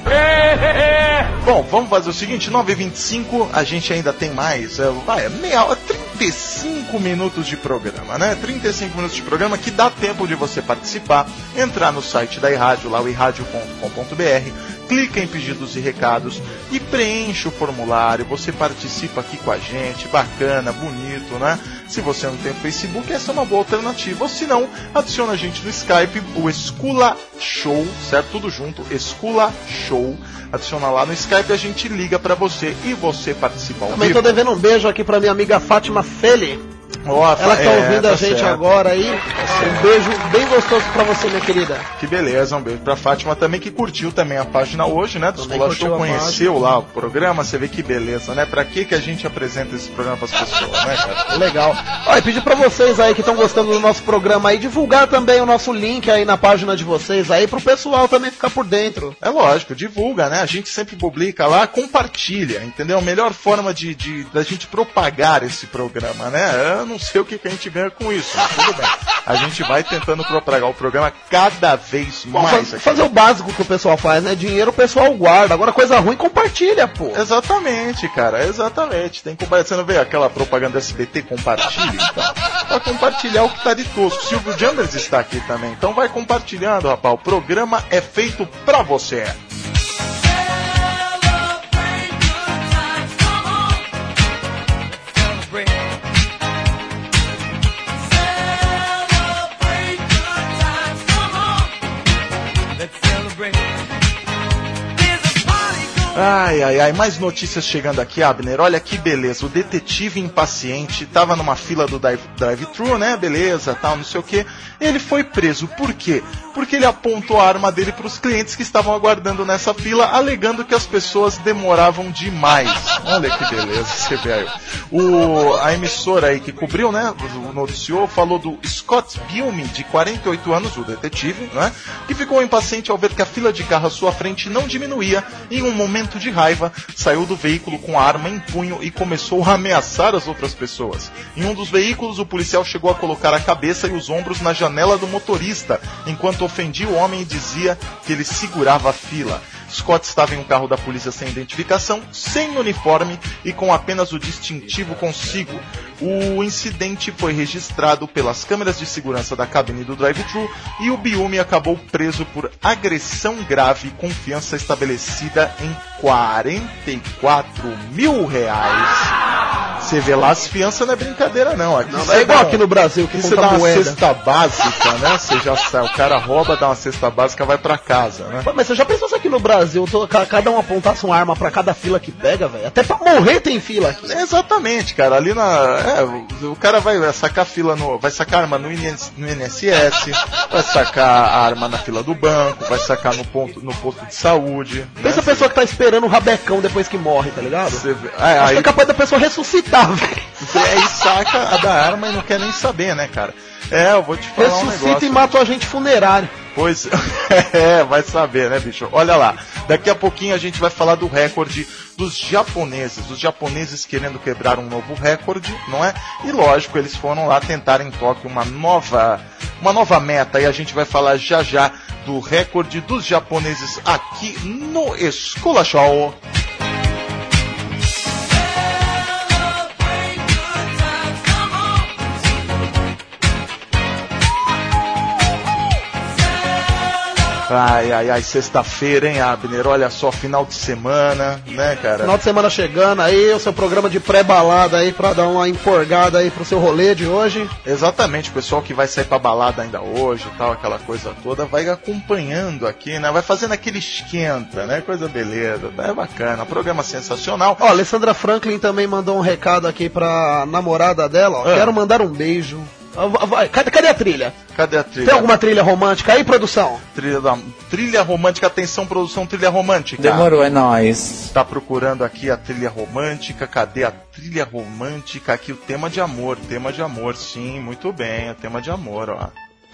Bom, vamos fazer o seguinte. nove e vinte e cinco, a gente ainda tem mais. É, vai, meia hora, trinta e cinco minutos de programa. Programa, né? trinta e cinco minutos de programa que dá tempo de você participar, entrar no site da iRádio, lá o i rádio ponto com ponto b r, clica em pedidos e recados e preenche o formulário, você participa aqui com a gente, bacana, bonito, né? Se você não tem o Facebook, essa é uma boa alternativa, ou se não, adiciona a gente no Skype, o Escola Show, certo? Tudo junto, Escola Show, adiciona lá no Skype, a gente liga pra você e você participa ao Também vivo. tô devendo um beijo aqui pra minha amiga Fátima Feli. Nossa, ela que tá ouvindo é, tá a gente certo. agora aí. Um beijo bem gostoso pra você, minha querida. Que beleza, um beijo pra Fátima também, que curtiu também a página hoje, né? Do Escola Show, conheceu lá o programa, você vê que beleza, né? Pra que que a gente apresenta esse programa pras pessoas, né, cara? Legal. Olha, pedir pra vocês aí que estão gostando do nosso programa aí, divulgar também o nosso link aí na página de vocês aí, pro pessoal também ficar por dentro. É lógico, divulga, né? A gente sempre publica lá, compartilha, entendeu? A melhor forma de, de da gente propagar esse programa, né? Eu não sei o que, que a gente ganha com isso, mas tudo bem. A gente vai tentando propagar o programa cada vez mais. Bom, fazer o básico que o pessoal faz, né? Dinheiro o pessoal guarda, agora coisa ruim compartilha, pô. Exatamente, cara, exatamente. Tem que compartilhar, você não vê aquela propaganda S B T, compartilha, então. Pra compartilhar o que tá de tosco. Silvio Jambers está aqui também, então vai compartilhando, rapaz. O programa é feito pra você. Ai, ai, ai, mais notícias chegando aqui, Abner. Olha que beleza, o detetive impaciente tava numa fila do drive-thru, né? Beleza, tal, não sei o que. Ele foi preso. Por quê? Porque ele apontou a arma dele para os clientes que estavam aguardando nessa fila, alegando que as pessoas demoravam demais. Olha que beleza, você vê aí. O, a emissora aí que cobriu, né? Noticiou, falou do Scott Bilme, de quarenta e oito anos, o detetive, né? Que ficou impaciente ao ver que a fila de carro à sua frente não diminuía. Em um momento de raiva, saiu do veículo com a arma em punho e começou a ameaçar as outras pessoas. Em um dos veículos, o policial chegou a colocar a cabeça e os ombros na janela do motorista, enquanto ofendia o homem e dizia que ele segurava a fila. Scott estava em um carro da polícia sem identificação, sem uniforme e com apenas o distintivo consigo. O incidente foi registrado pelas câmeras de segurança da cabine do drive-thru e o Biume acabou preso por agressão grave com fiança estabelecida em quarenta e quatro mil reais. Você vê lá, as fianças não é brincadeira não. Aqui não é igual aqui no Brasil, que você dá uma moeda. Cesta básica, né? Você já sai, o cara rouba, dá uma cesta básica, vai pra casa, né? Pô, mas você já pensou se aqui no Brasil cada um apontasse uma arma pra cada fila que pega, velho? Até pra morrer tem fila aqui. Exatamente, cara. Ali na... É, o, o cara vai sacar fila no... Vai sacar arma no, I N S, no I N S S, vai sacar a arma na fila do banco, vai sacar no, ponto, no posto de saúde. Pensa né? a pessoa que tá esperando o rabecão depois que morre, tá ligado? Você vê... é, Acho aí... que é capaz da pessoa ressuscitar, velho. Aí saca a da arma e não quer nem saber, né, cara? É, eu vou te falar Ressuscita um negócio. Ressuscita e mata o agente funerário. Pois é, vai saber, né, bicho? Olha lá, daqui a pouquinho a gente vai falar do recorde dos japoneses, os japoneses querendo quebrar um novo recorde, não é? E lógico, eles foram lá tentar em Tóquio uma nova, uma nova meta, e a gente vai falar já já do recorde dos japoneses aqui no Escola Show. Ai, ai, ai, sexta-feira, hein, Abner? Olha só, final de semana, né, cara? Final de semana chegando aí, o seu programa de pré-balada aí pra dar uma empolgada aí pro seu rolê de hoje. Exatamente, o pessoal que vai sair pra balada ainda hoje e tal, aquela coisa toda, vai acompanhando aqui, né? Vai fazendo aquele esquenta, né? Coisa beleza, é bacana, programa sensacional. Ó, a Alessandra Franklin também mandou um recado aqui pra namorada dela, ó. Ah. Quero mandar um beijo. Vai, cadê, cadê a trilha? Cadê a trilha? Tem alguma trilha romântica aí, produção? Trilha, da, trilha romântica, atenção, produção, trilha romântica. Demorou, é nóis. Tá procurando aqui a trilha romântica, cadê a trilha romântica? Aqui o tema de amor, tema de amor, sim, muito bem, o tema de amor, ó.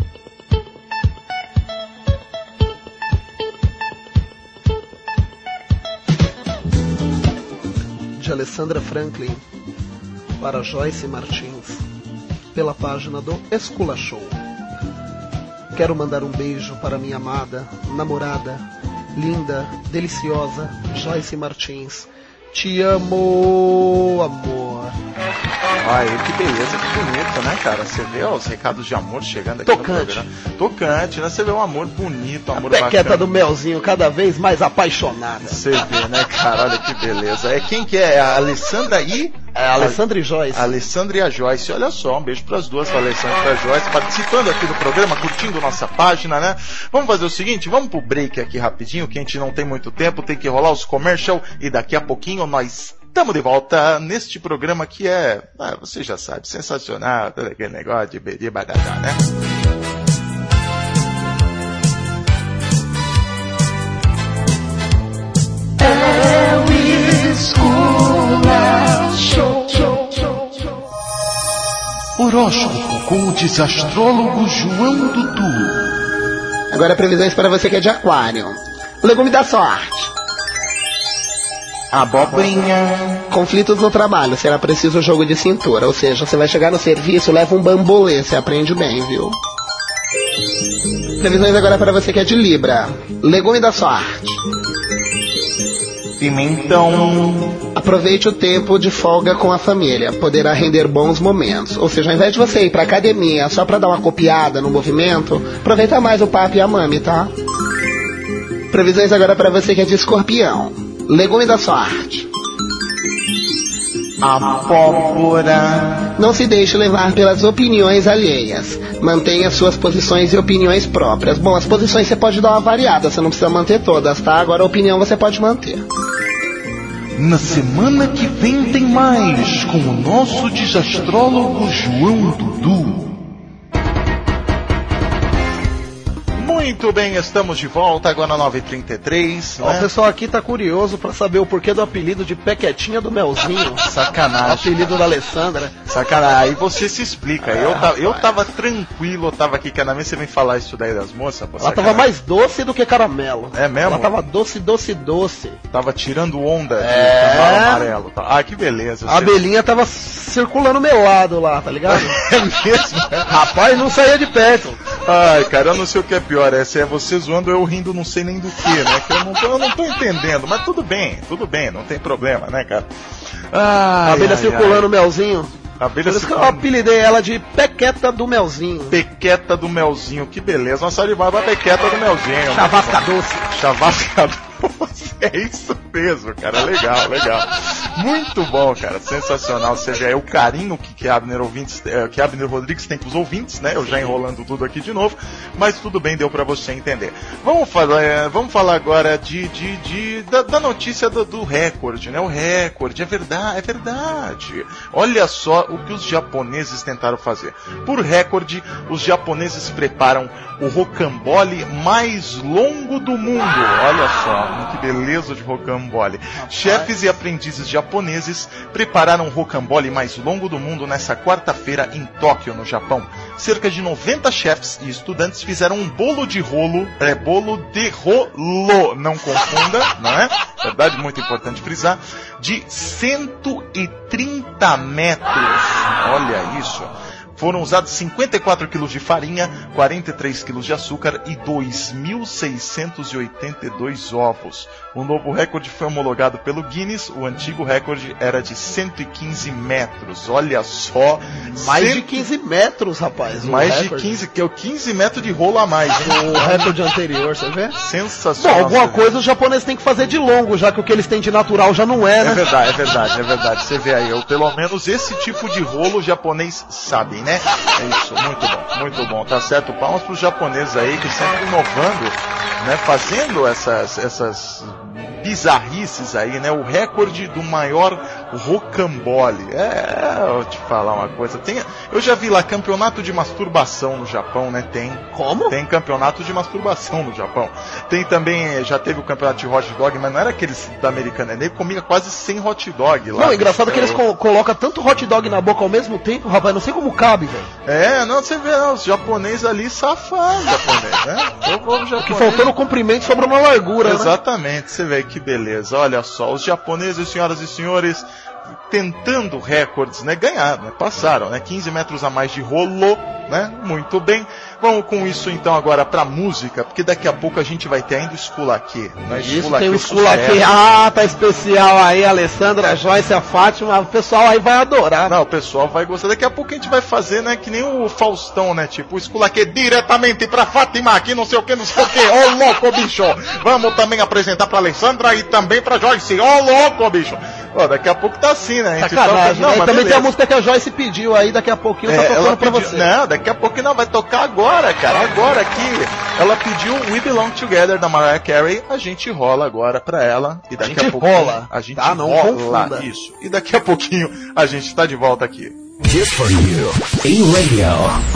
De Alessandra Franklin para Joyce Martins, pela página do Esculachou. Quero mandar um beijo para minha amada, namorada, linda, deliciosa Joyce Martins. Te amo, amor. Ai, que beleza, que bonito, né, cara? Você vê ó, os recados de amor chegando aqui Tocante. no programa. Tocante, né? Você vê um amor bonito, um amor a pequeta bacana. do Melzinho cada vez mais apaixonada. Você vê, né, cara? Olha que beleza. É quem que é? A Alessandra e... É a Alessandra e Joyce. A Alessandra e a Joyce. Olha só, um beijo pras duas, a Alessandra e a Joyce, participando aqui do programa, curtindo nossa página, né? Vamos fazer o seguinte, vamos pro break aqui rapidinho, que a gente não tem muito tempo, tem que rolar os commercial e daqui a pouquinho nós estamos de volta neste programa que é, ah, você já sabe, sensacional, todo aquele negócio de bebê badadá, né? É o Esculachou. Horóscopo com o desastrólogo João Dudu. Agora previsões para você que é de aquário. Legume da sorte. Abobrinha. Conflitos no trabalho, será preciso jogo de cintura, ou seja, você vai chegar no serviço, leva um bambolê, você aprende bem, viu? Previsões agora para você que é de Libra. Legume da sorte. Pimentão. Aproveite o tempo de folga com a família, poderá render bons momentos. Ou seja, ao invés de você ir pra academia só pra dar uma copiada no movimento, aproveita mais o papo e a mami, tá? Previsões agora para você que é de Escorpião. Legume da sorte. Abóbora. Não se deixe levar pelas opiniões alheias. Mantenha suas posições e opiniões próprias. Bom, as posições você pode dar uma variada, você não precisa manter todas, tá? Agora a opinião você pode manter. Na semana que vem tem mais com o nosso desastrólogo João Dudu. Muito bem, estamos de volta, agora nove e trinta e três. Ó, né? O pessoal aqui tá curioso pra saber o porquê do apelido de Pequetinha do Melzinho. Sacanagem. O apelido da Alessandra. Sacanagem, aí você se explica. Eu, ta, eu tava tranquilo, eu tava aqui, cada vez você vem falar isso daí das moças. Pô, ela sacanagem. Tava mais doce do que caramelo. É mesmo? Ela tava doce, doce, doce. Tava tirando onda de é... cavalo amarelo. Tá? Ah, que beleza. A abelhinha tava circulando meu lado lá, tá ligado? É mesmo? Rapaz, não saía de perto. Ai, cara, eu não sei o que é pior, essa é você zoando, eu rindo, não sei nem do que, né? Que eu não tô, eu não tô entendendo, mas tudo bem, tudo bem, não tem problema, né, cara? Ai, a abelha ai, circulando o melzinho. A abelha Por isso que eu apelidei ela de Pequeta do Melzinho. Pequeta do Melzinho, que beleza. Nossa, ele vai pra Pequeta do Melzinho. Chavasca doce. Chavasca doce. É isso mesmo, cara. Legal, legal. Muito bom, cara. Sensacional. Ou seja, é o carinho que, que, Abner ouvintes, que Abner Rodrigues tem com os ouvintes, né? Eu já enrolando tudo aqui de novo. Mas tudo bem, deu pra você entender. Vamos falar, vamos falar agora de, de, de, da, da notícia do, do recorde, né? O recorde. É verdade, é verdade. Olha só o que os japoneses tentaram fazer. Por recorde, os japoneses preparam o rocambole mais longo do mundo. Olha só. Que beleza de rocambole. Chefes e aprendizes japoneses prepararam o rocambole mais longo do mundo nessa quarta-feira em Tóquio, no Japão. Cerca de noventa chefes e estudantes fizeram um bolo de rolo, é bolo de rolo, não confunda, não é? Verdade, muito importante frisar, de cento e trinta metros. Olha isso. Foram usados cinquenta e quatro quilos de farinha, quarenta e três quilos de açúcar e dois mil seiscentos e oitenta e dois ovos. O novo recorde foi homologado pelo Guinness, o antigo recorde era de cento e quinze metros. Olha só. Mais cento... de quinze metros, rapaz. Mais de recorde. quinze, que é o quinze metros de rolo a mais. Hein? O recorde anterior, você vê? Sensacional. Bom, alguma coisa os japoneses têm que fazer de longo, já que o que eles têm de natural já não é, né? É verdade, é verdade, é verdade. Você vê aí, eu, pelo menos esse tipo de rolo o japonês sabe, né? É isso, muito bom, muito bom. Tá certo, palmas pros japoneses aí que sempre inovando, né? Fazendo essas, essas bizarrices aí, né? O recorde do maior rocambole. É, eu te falar uma coisa. Tem, eu já vi lá campeonato de masturbação no Japão, né? Tem. Como? Tem campeonato de masturbação no Japão. Tem também, já teve o campeonato de hot dog, mas não era aqueles da americana, ele comia quase cem hot dog lá. Não, engraçado é que eles o... co colocam tanto hot dog na boca ao mesmo tempo, rapaz, não sei como cabe, velho. É, não, você vê, não, os japoneses ali safando japonês, né? Eu vou japonês. Que faltou no comprimento sobrou uma largura, Exatamente, né? Você vê que beleza. Olha só, os japoneses, senhoras e senhores, tentando recordes, né? Ganharam, né? Passaram, né? quinze metros a mais de rolo, né? Muito bem. Vamos com isso então agora pra música, porque daqui a pouco a gente vai ter ainda o Esculaquê. Né? Isso, tem o Esculaquê. Ah, tá especial aí, a Alessandra, a Joyce, a Fátima, o pessoal aí vai adorar. Não, o pessoal vai gostar. Daqui a pouco a gente vai fazer, né, que nem o Faustão, né, tipo, o Esculaquê diretamente pra Fátima, aqui não sei o que, não sei o que, ô oh, louco, bicho. Vamos também apresentar pra Alessandra e também pra Joyce, ô oh, louco, bicho. Ó, daqui a pouco tá assim, né? A gente Sacanagem, toca... não, né? E também beleza. tem a música que a Joyce pediu aí, daqui a pouquinho tá É, tocando ela pra pediu... você. Não, daqui a pouco não, vai tocar agora, cara, agora aqui. Ela pediu We Belong Together da Mariah Carey, a gente rola agora pra ela. E daqui a gente a pouco rola. A gente tá, não rola, confunda. isso. E daqui a pouquinho a gente tá de volta aqui. Just for you, in radio.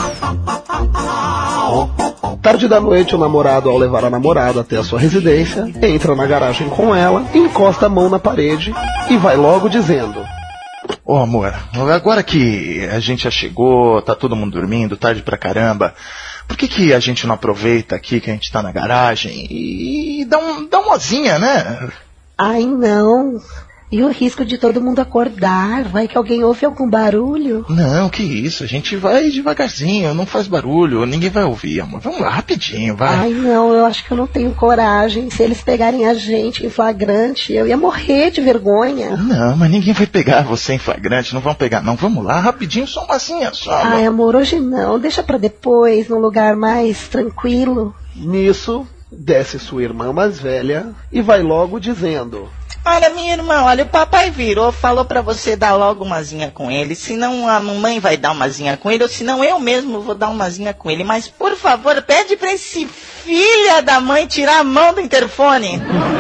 Tarde da noite, o namorado, ao levar a namorada até a sua residência, entra na garagem com ela, encosta a mão na parede e vai logo dizendo: Ô, oh, amor, agora que a gente já chegou, tá todo mundo dormindo, tarde pra caramba, por que que a gente não aproveita aqui que a gente tá na garagem e dá, um, dá uma mozinha, né? Ai, não. E o risco de todo mundo acordar? Vai que alguém ouve algum barulho? Não, que isso, a gente vai devagarzinho, não faz barulho, ninguém vai ouvir, amor. Vamos lá, rapidinho, vai. Ai, não, eu acho que eu não tenho coragem. Se eles pegarem a gente em flagrante, eu ia morrer de vergonha. Não, mas ninguém vai pegar você em flagrante, não vão pegar, não. Vamos lá, rapidinho, só uma massinha só. Amor. Ai, amor, hoje não. Deixa pra depois, num lugar mais tranquilo. Nisso, desce sua irmã mais velha e vai logo dizendo: Olha, minha irmã, olha, o papai virou, falou pra você dar logo umazinha com ele, senão a mamãe vai dar umazinha com ele, ou senão eu mesmo vou dar umazinha com ele. Mas, por favor, pede pra esse filha da mãe tirar a mão do interfone.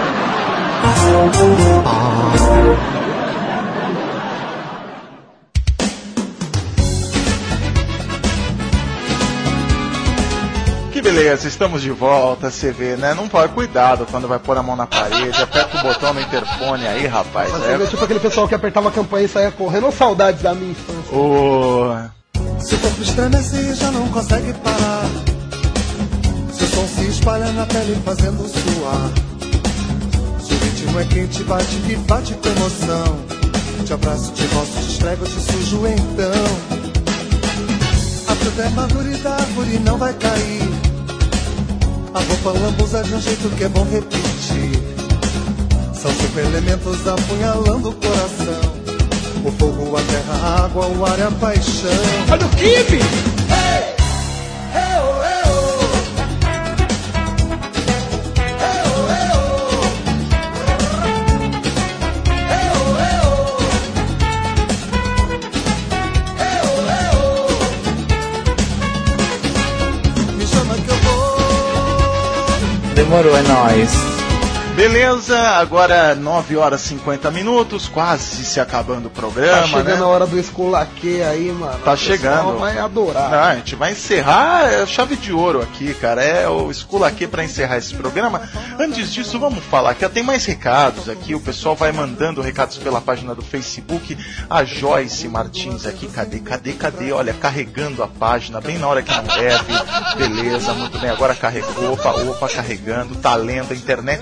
Beleza, estamos de volta, você vê, né? Não pode, cuidado quando vai pôr a mão na parede, aperta o botão no interfone aí, rapaz. Você é... vê tipo aquele pessoal que apertava a campanha e saia correndo. Ô, saudades da minha infância. Oh. Seu corpo estremece e já não consegue parar. Seu som se espalha na pele fazendo suar. Seu ritmo é quente, bate e bate com emoção. Te abraço, te roço, te esfrego, te sujo então. A fruta é madura e da árvore não vai cair. A roupa lambuza de um jeito que é bom repetir. São cinco elementos apunhalando o coração: o fogo, a terra, a água, o ar e a paixão. Olha o kibe! Hey! Hey, oh, hey, oh. Hey, oh, hey, oh. Hey, oh, hey, oh. Hey, oh, hey, oh. Me chama que eu vou. Demorou, é nóis. Beleza, agora nove horas e cinquenta minutos, quase se acabando o programa, tá chegando, né? A hora do Esculaquê aí, mano. Tá chegando. Vai adorar. Ah, a gente vai encerrar é chave de ouro aqui, cara. É o Esculaquê pra encerrar esse programa. Antes disso, vamos falar que tem mais recados aqui. O pessoal vai mandando recados pela página do Facebook. A Joyce Martins aqui, cadê, cadê, cadê? Olha, carregando a página, bem na hora que não deve. Beleza, muito bem. Agora carregou, opa, opa, carregando. Tá lendo, a internet tá manipulando.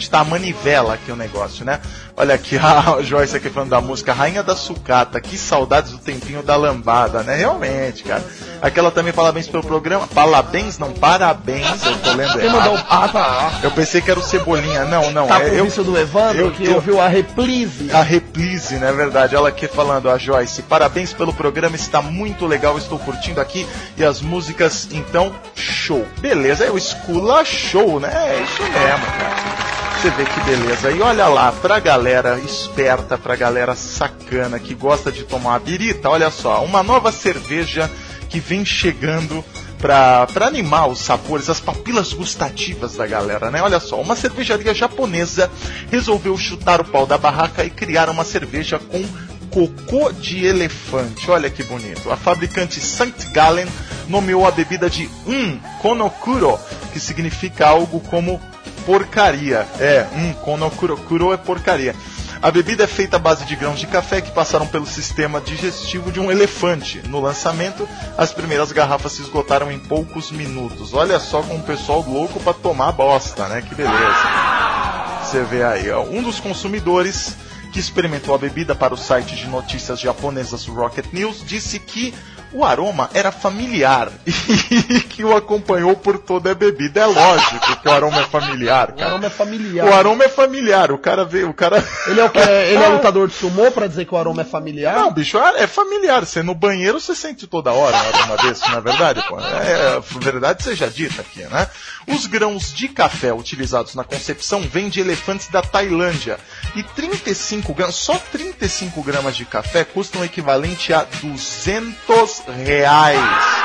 manivela aqui o negócio, né? Olha aqui, a Joyce aqui falando da música Rainha da Sucata, que saudades do tempinho da lambada, né? Realmente, cara. Aquela também, parabéns pelo programa. Parabéns, não, parabéns, eu tô lendo errado. Ah, tá. Eu pensei que era o Cebolinha, não, não. Tá é, com eu, isso do Evandro, eu, que eu, ouviu a reprise. A reprise, né, verdade. Ela aqui falando, a Joyce, parabéns pelo programa, está muito legal, estou curtindo aqui. E as músicas, então, show. Beleza, é o Escula Show, né? É isso mesmo, cara. Você vê que beleza. E olha lá, pra galera esperta, pra galera sacana, que gosta de tomar uma birita, olha só, uma nova cerveja que vem chegando pra, pra animar os sabores, as papilas gustativas da galera, né? Olha só, uma cervejaria japonesa resolveu chutar o pau da barraca e criar uma cerveja com cocô de elefante. Olha que bonito. A fabricante Sankt Gallen nomeou a bebida de um konokuro, que significa algo como porcaria. É, um konokuro, kuro é porcaria. A bebida é feita à base de grãos de café que passaram pelo sistema digestivo de um elefante. No lançamento, as primeiras garrafas se esgotaram em poucos minutos. Olha só como o pessoal louco pra tomar bosta, né? Que beleza. Você vê aí, ó. Um dos consumidores que experimentou a bebida para o site de notícias japonesas Rocket News disse que o aroma era familiar e que o acompanhou por toda a bebida. É lógico que o aroma é familiar, cara. O aroma é familiar. O aroma é familiar. O cara vê, o cara... Ele é o que? Ele é lutador de sumô pra dizer que o aroma é familiar? Não, bicho, é familiar. Você no banheiro, você sente toda hora um aroma desse, não é verdade? Pô? É, verdade seja dita aqui, né? Os grãos de café utilizados na concepção vêm de elefantes da Tailândia. E trinta e cinco gramas, só trinta e cinco gramas de café custam o equivalente a duzentos reais.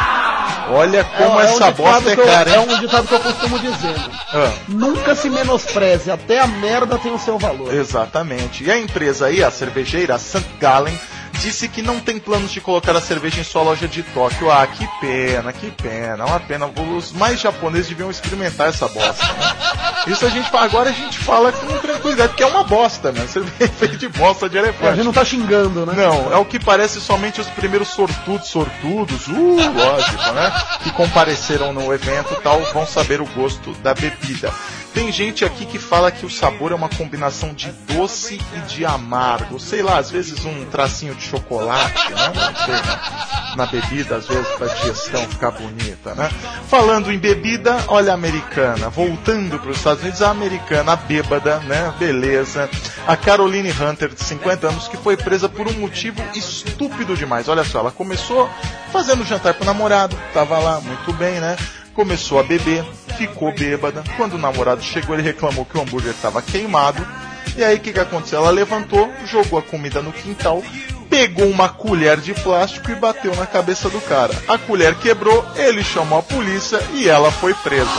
Olha como é, essa é um bosta é cara, eu, É um ditado que eu costumo dizer. Ah. Nunca se menospreze, até a merda tem o seu valor. Exatamente. E a empresa aí, a cervejeira, a Sankt Gallen, disse que não tem planos de colocar a cerveja em sua loja de Tóquio. Ah, que pena, que pena, uma pena. Os mais japoneses deviam experimentar essa bosta, né? Isso a gente fala, agora a gente fala com tranquilidade, porque é uma bosta, né? Cerveja feita de bosta de elefante. É, a gente não tá xingando, né? Não, é o que parece somente os primeiros sortudos, sortudos, uh, lógico, né? Que compareceram no evento e tal, vão saber o gosto da bebida. Tem gente aqui que fala que o sabor é uma combinação de doce e de amargo. Sei lá, às vezes um tracinho de chocolate, né? Não sei, né? Na bebida, às vezes pra digestão ficar bonita, né? Falando em bebida, olha a americana. Voltando para os Estados Unidos, a americana, a bêbada, né? Beleza. A Caroline Hunter, de cinquenta anos, que foi presa por um motivo estúpido demais. Olha só, ela começou fazendo jantar pro namorado, tava lá muito bem, né? Começou a beber, ficou bêbada. Quando o namorado chegou, ele reclamou que o hambúrguer estava queimado. E aí o que, que aconteceu? Ela levantou, jogou a comida no quintal, pegou uma colher de plástico e bateu na cabeça do cara. A colher quebrou, ele chamou a polícia e ela foi presa.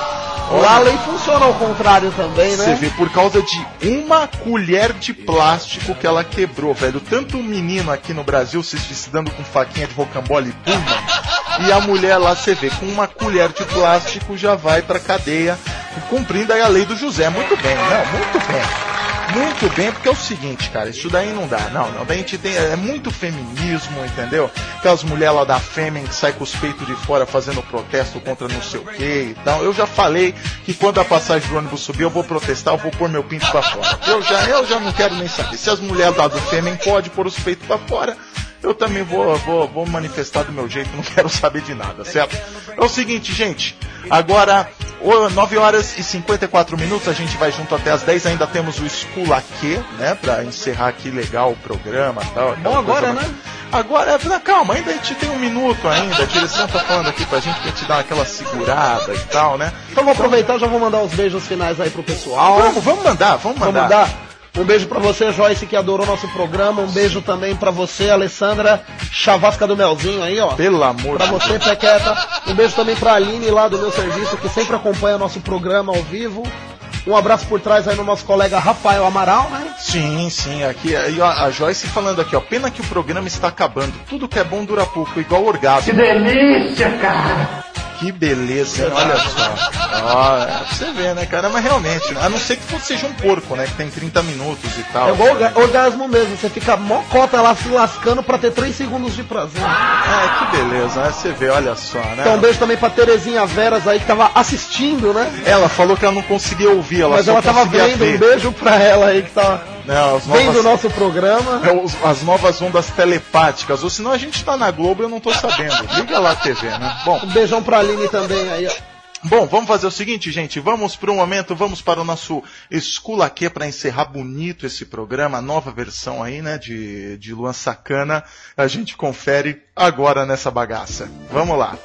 Lá a lei funciona ao contrário também, né? Você vê, por causa de uma colher de plástico que ela quebrou, velho. Tanto um menino aqui no Brasil se suicidando com faquinha de rocambole e puma, e a mulher lá, você vê, com uma colher de plástico já vai pra cadeia, cumprindo aí a lei do José. Muito bem, não, muito bem. Muito bem, porque é o seguinte, cara, isso daí não dá, não, não, daí a gente tem, é muito feminismo, entendeu? Aquelas mulheres lá da Fêmen que sai com os peitos de fora fazendo protesto contra não sei o que e tal. Eu já falei que quando a passagem do ônibus subir eu vou protestar, eu vou pôr meu pinto pra fora. Eu já, eu já não quero nem saber. Se as mulheres lá do Fêmen podem pôr os peitos pra fora, eu também vou, vou, vou manifestar do meu jeito, não quero saber de nada, certo? É o seguinte, gente, agora nove horas e cinquenta e quatro minutos, a gente vai junto até as dez, ainda temos o Esculaquê, né, pra encerrar aqui legal o programa e tal. Bom, agora, né? Agora, não, calma, ainda a gente tem um minuto ainda, a direção tá falando aqui pra gente, pra gente dar aquela segurada e tal, né? Então vou aproveitar, já vou mandar os beijos finais aí pro pessoal. Vamos, vamos mandar, vamos mandar. Vamos mandar. Um beijo pra você, Joyce, que adorou nosso programa. Um beijo também pra você, Alessandra Chavasca do Melzinho aí, ó. Pelo amor de Deus. Pra você, Pequeta. Um beijo também pra Aline lá do meu serviço, que sempre acompanha nosso programa ao vivo. Um abraço por trás aí no nosso colega Rafael Amaral, né? Sim, sim, aqui aí, ó, a Joyce falando aqui, ó, pena que o programa está acabando. Tudo que é bom dura pouco, igual orgasmo. Que delícia, cara! que beleza, hein? Olha só. Ó, é pra você ver, né, cara? Mas realmente, a não ser que for, seja um porco, né? Que tem trinta minutos e tal. É igual orga- orgasmo mesmo, você fica mocota lá se lascando pra ter três segundos de prazer. É, que beleza, né? Você vê, olha só, né? Então um beijo também pra Terezinha Veras aí que tava assistindo, né? Ela falou que ela não conseguia ouvir, ela Mas só ela tava conseguia vendo, ver. um beijo pra ela aí que tá Não, as novas... vendo o nosso programa. É, os- as novas ondas telepáticas, ou senão a gente tá na Globo e eu não tô sabendo. Liga lá a T V, né? Bom, Um beijão pra Aline também aí, ó. Bom, vamos fazer o seguinte, gente, vamos para um momento, vamos para o nosso Esculaquê para encerrar bonito esse programa, a nova versão aí, né, de, de Luan Sacana, a gente confere agora nessa bagaça. Vamos lá.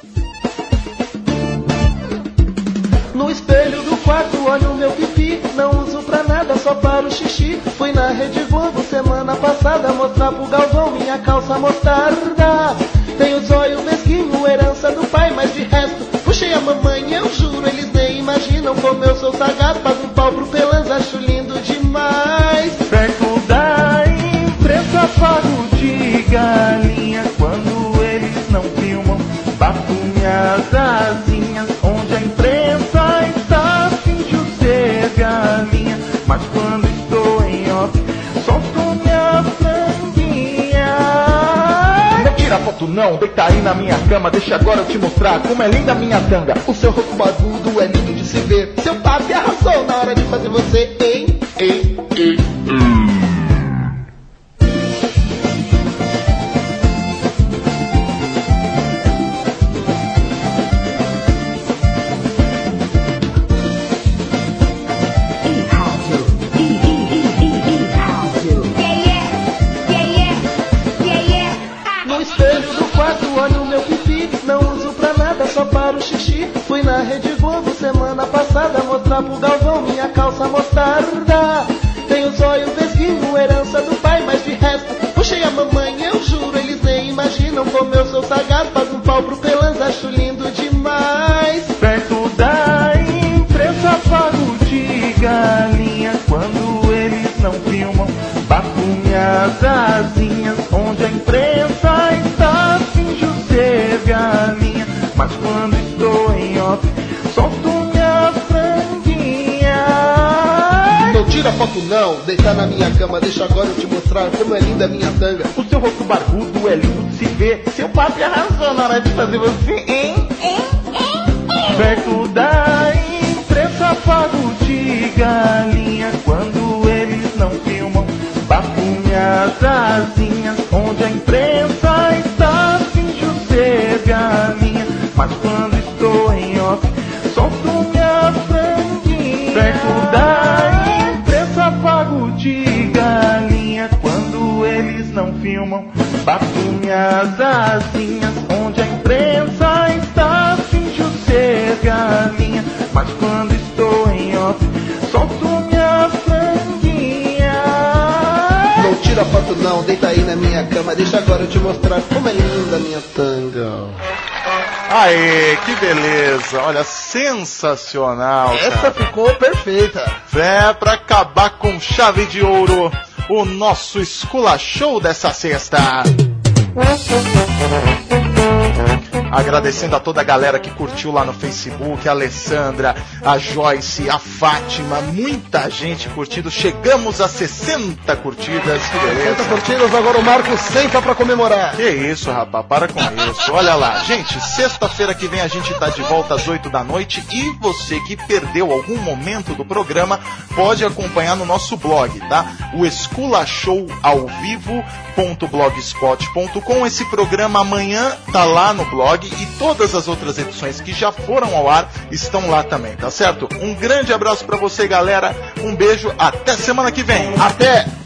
No espelho do quarto olho o meu pipi, não uso pra nada, só para o xixi. Fui na Rede Globo semana passada mostrar pro Galvão minha calça mostarda. Tem o zóio mesquinho, herança do pai, mas de resto puxei a mamãe, eu juro, eles nem imaginam como eu sou sagaz. Pago um pau pro Pelanz, acho lindo demais. Perto da imprensa pago de galinha, quando eles não filmam, bato minhas asinhas. Onde a imprensa está, finjo ser galinha, mas quando estou em off, solto minha franguinha. Não tira foto não, deita aí na minha cama, deixa agora eu te mostrar como é linda a minha tanga. O seu rosto barbudo é lindo de se ver. Seu papi arrasou na hora de fazer você, hein? Hein? Hein? No espelho do quarto olho o meu pipi, não uso pra nada, só para o xixi. Fui na Rede Globo semana passada mostrar pro Galvão minha calça mostarda. Tem o zóio mesquinho, herança do pai, mas de resto puxei a mamãe, eu juro, eles nem imaginam como eu sou sagaz. Pago um pau pro Pelanz, acho lindo demais. Perto da imprensa pago de galinha, quando eles não filmam, bato minhas asinhas. Onde a imprensa está, finjo ser galinha, mas quando estou em off, solto minha franguinha. Não tira foto não, deitar na minha cama, deixa agora eu te mostrar como é linda a minha tanga. O seu rosto barbudo é lindo de se ver. Seu papi arrasou na hora de fazer você, hein? Perto da imprensa pago de galinha, quando eles não filmam, bato minhas asinhas. Onde a imprensa está, finjo ser galinha, mas quando estou em off, solto minha franguinha. Perto da imprensa pago de galinha, quando eles não filmam, bato minhas asinhas. Onde a imprensa está, finjo ser galinha, mas quando estou em off, solto minha franguinha. Não tira foto não, deita aí na minha cama, deixa agora eu te mostrar como é linda a minha tanga. Aê, que beleza, olha, sensacional, Essa cara. ficou perfeita. É, pra acabar com chave de ouro, o nosso esculachou dessa sexta. Agradecendo a toda a galera que curtiu lá no Facebook, a Alessandra, a Joyce, a Fátima, muita gente curtindo. Chegamos a sessenta curtidas, que beleza. sessenta curtidas, agora o Marcos senta pra comemorar. Que isso, rapaz, para com isso. Olha lá, gente, sexta-feira que vem a gente tá de volta às oito da noite e você que perdeu algum momento do programa pode acompanhar no nosso blog, tá? O esculachou ao vivo ponto blogspot ponto com. Esse programa amanhã tá lá no blog e todas as outras edições que já foram ao ar estão lá também, tá certo? Um grande abraço pra você, galera. Um beijo, até semana que vem. Até!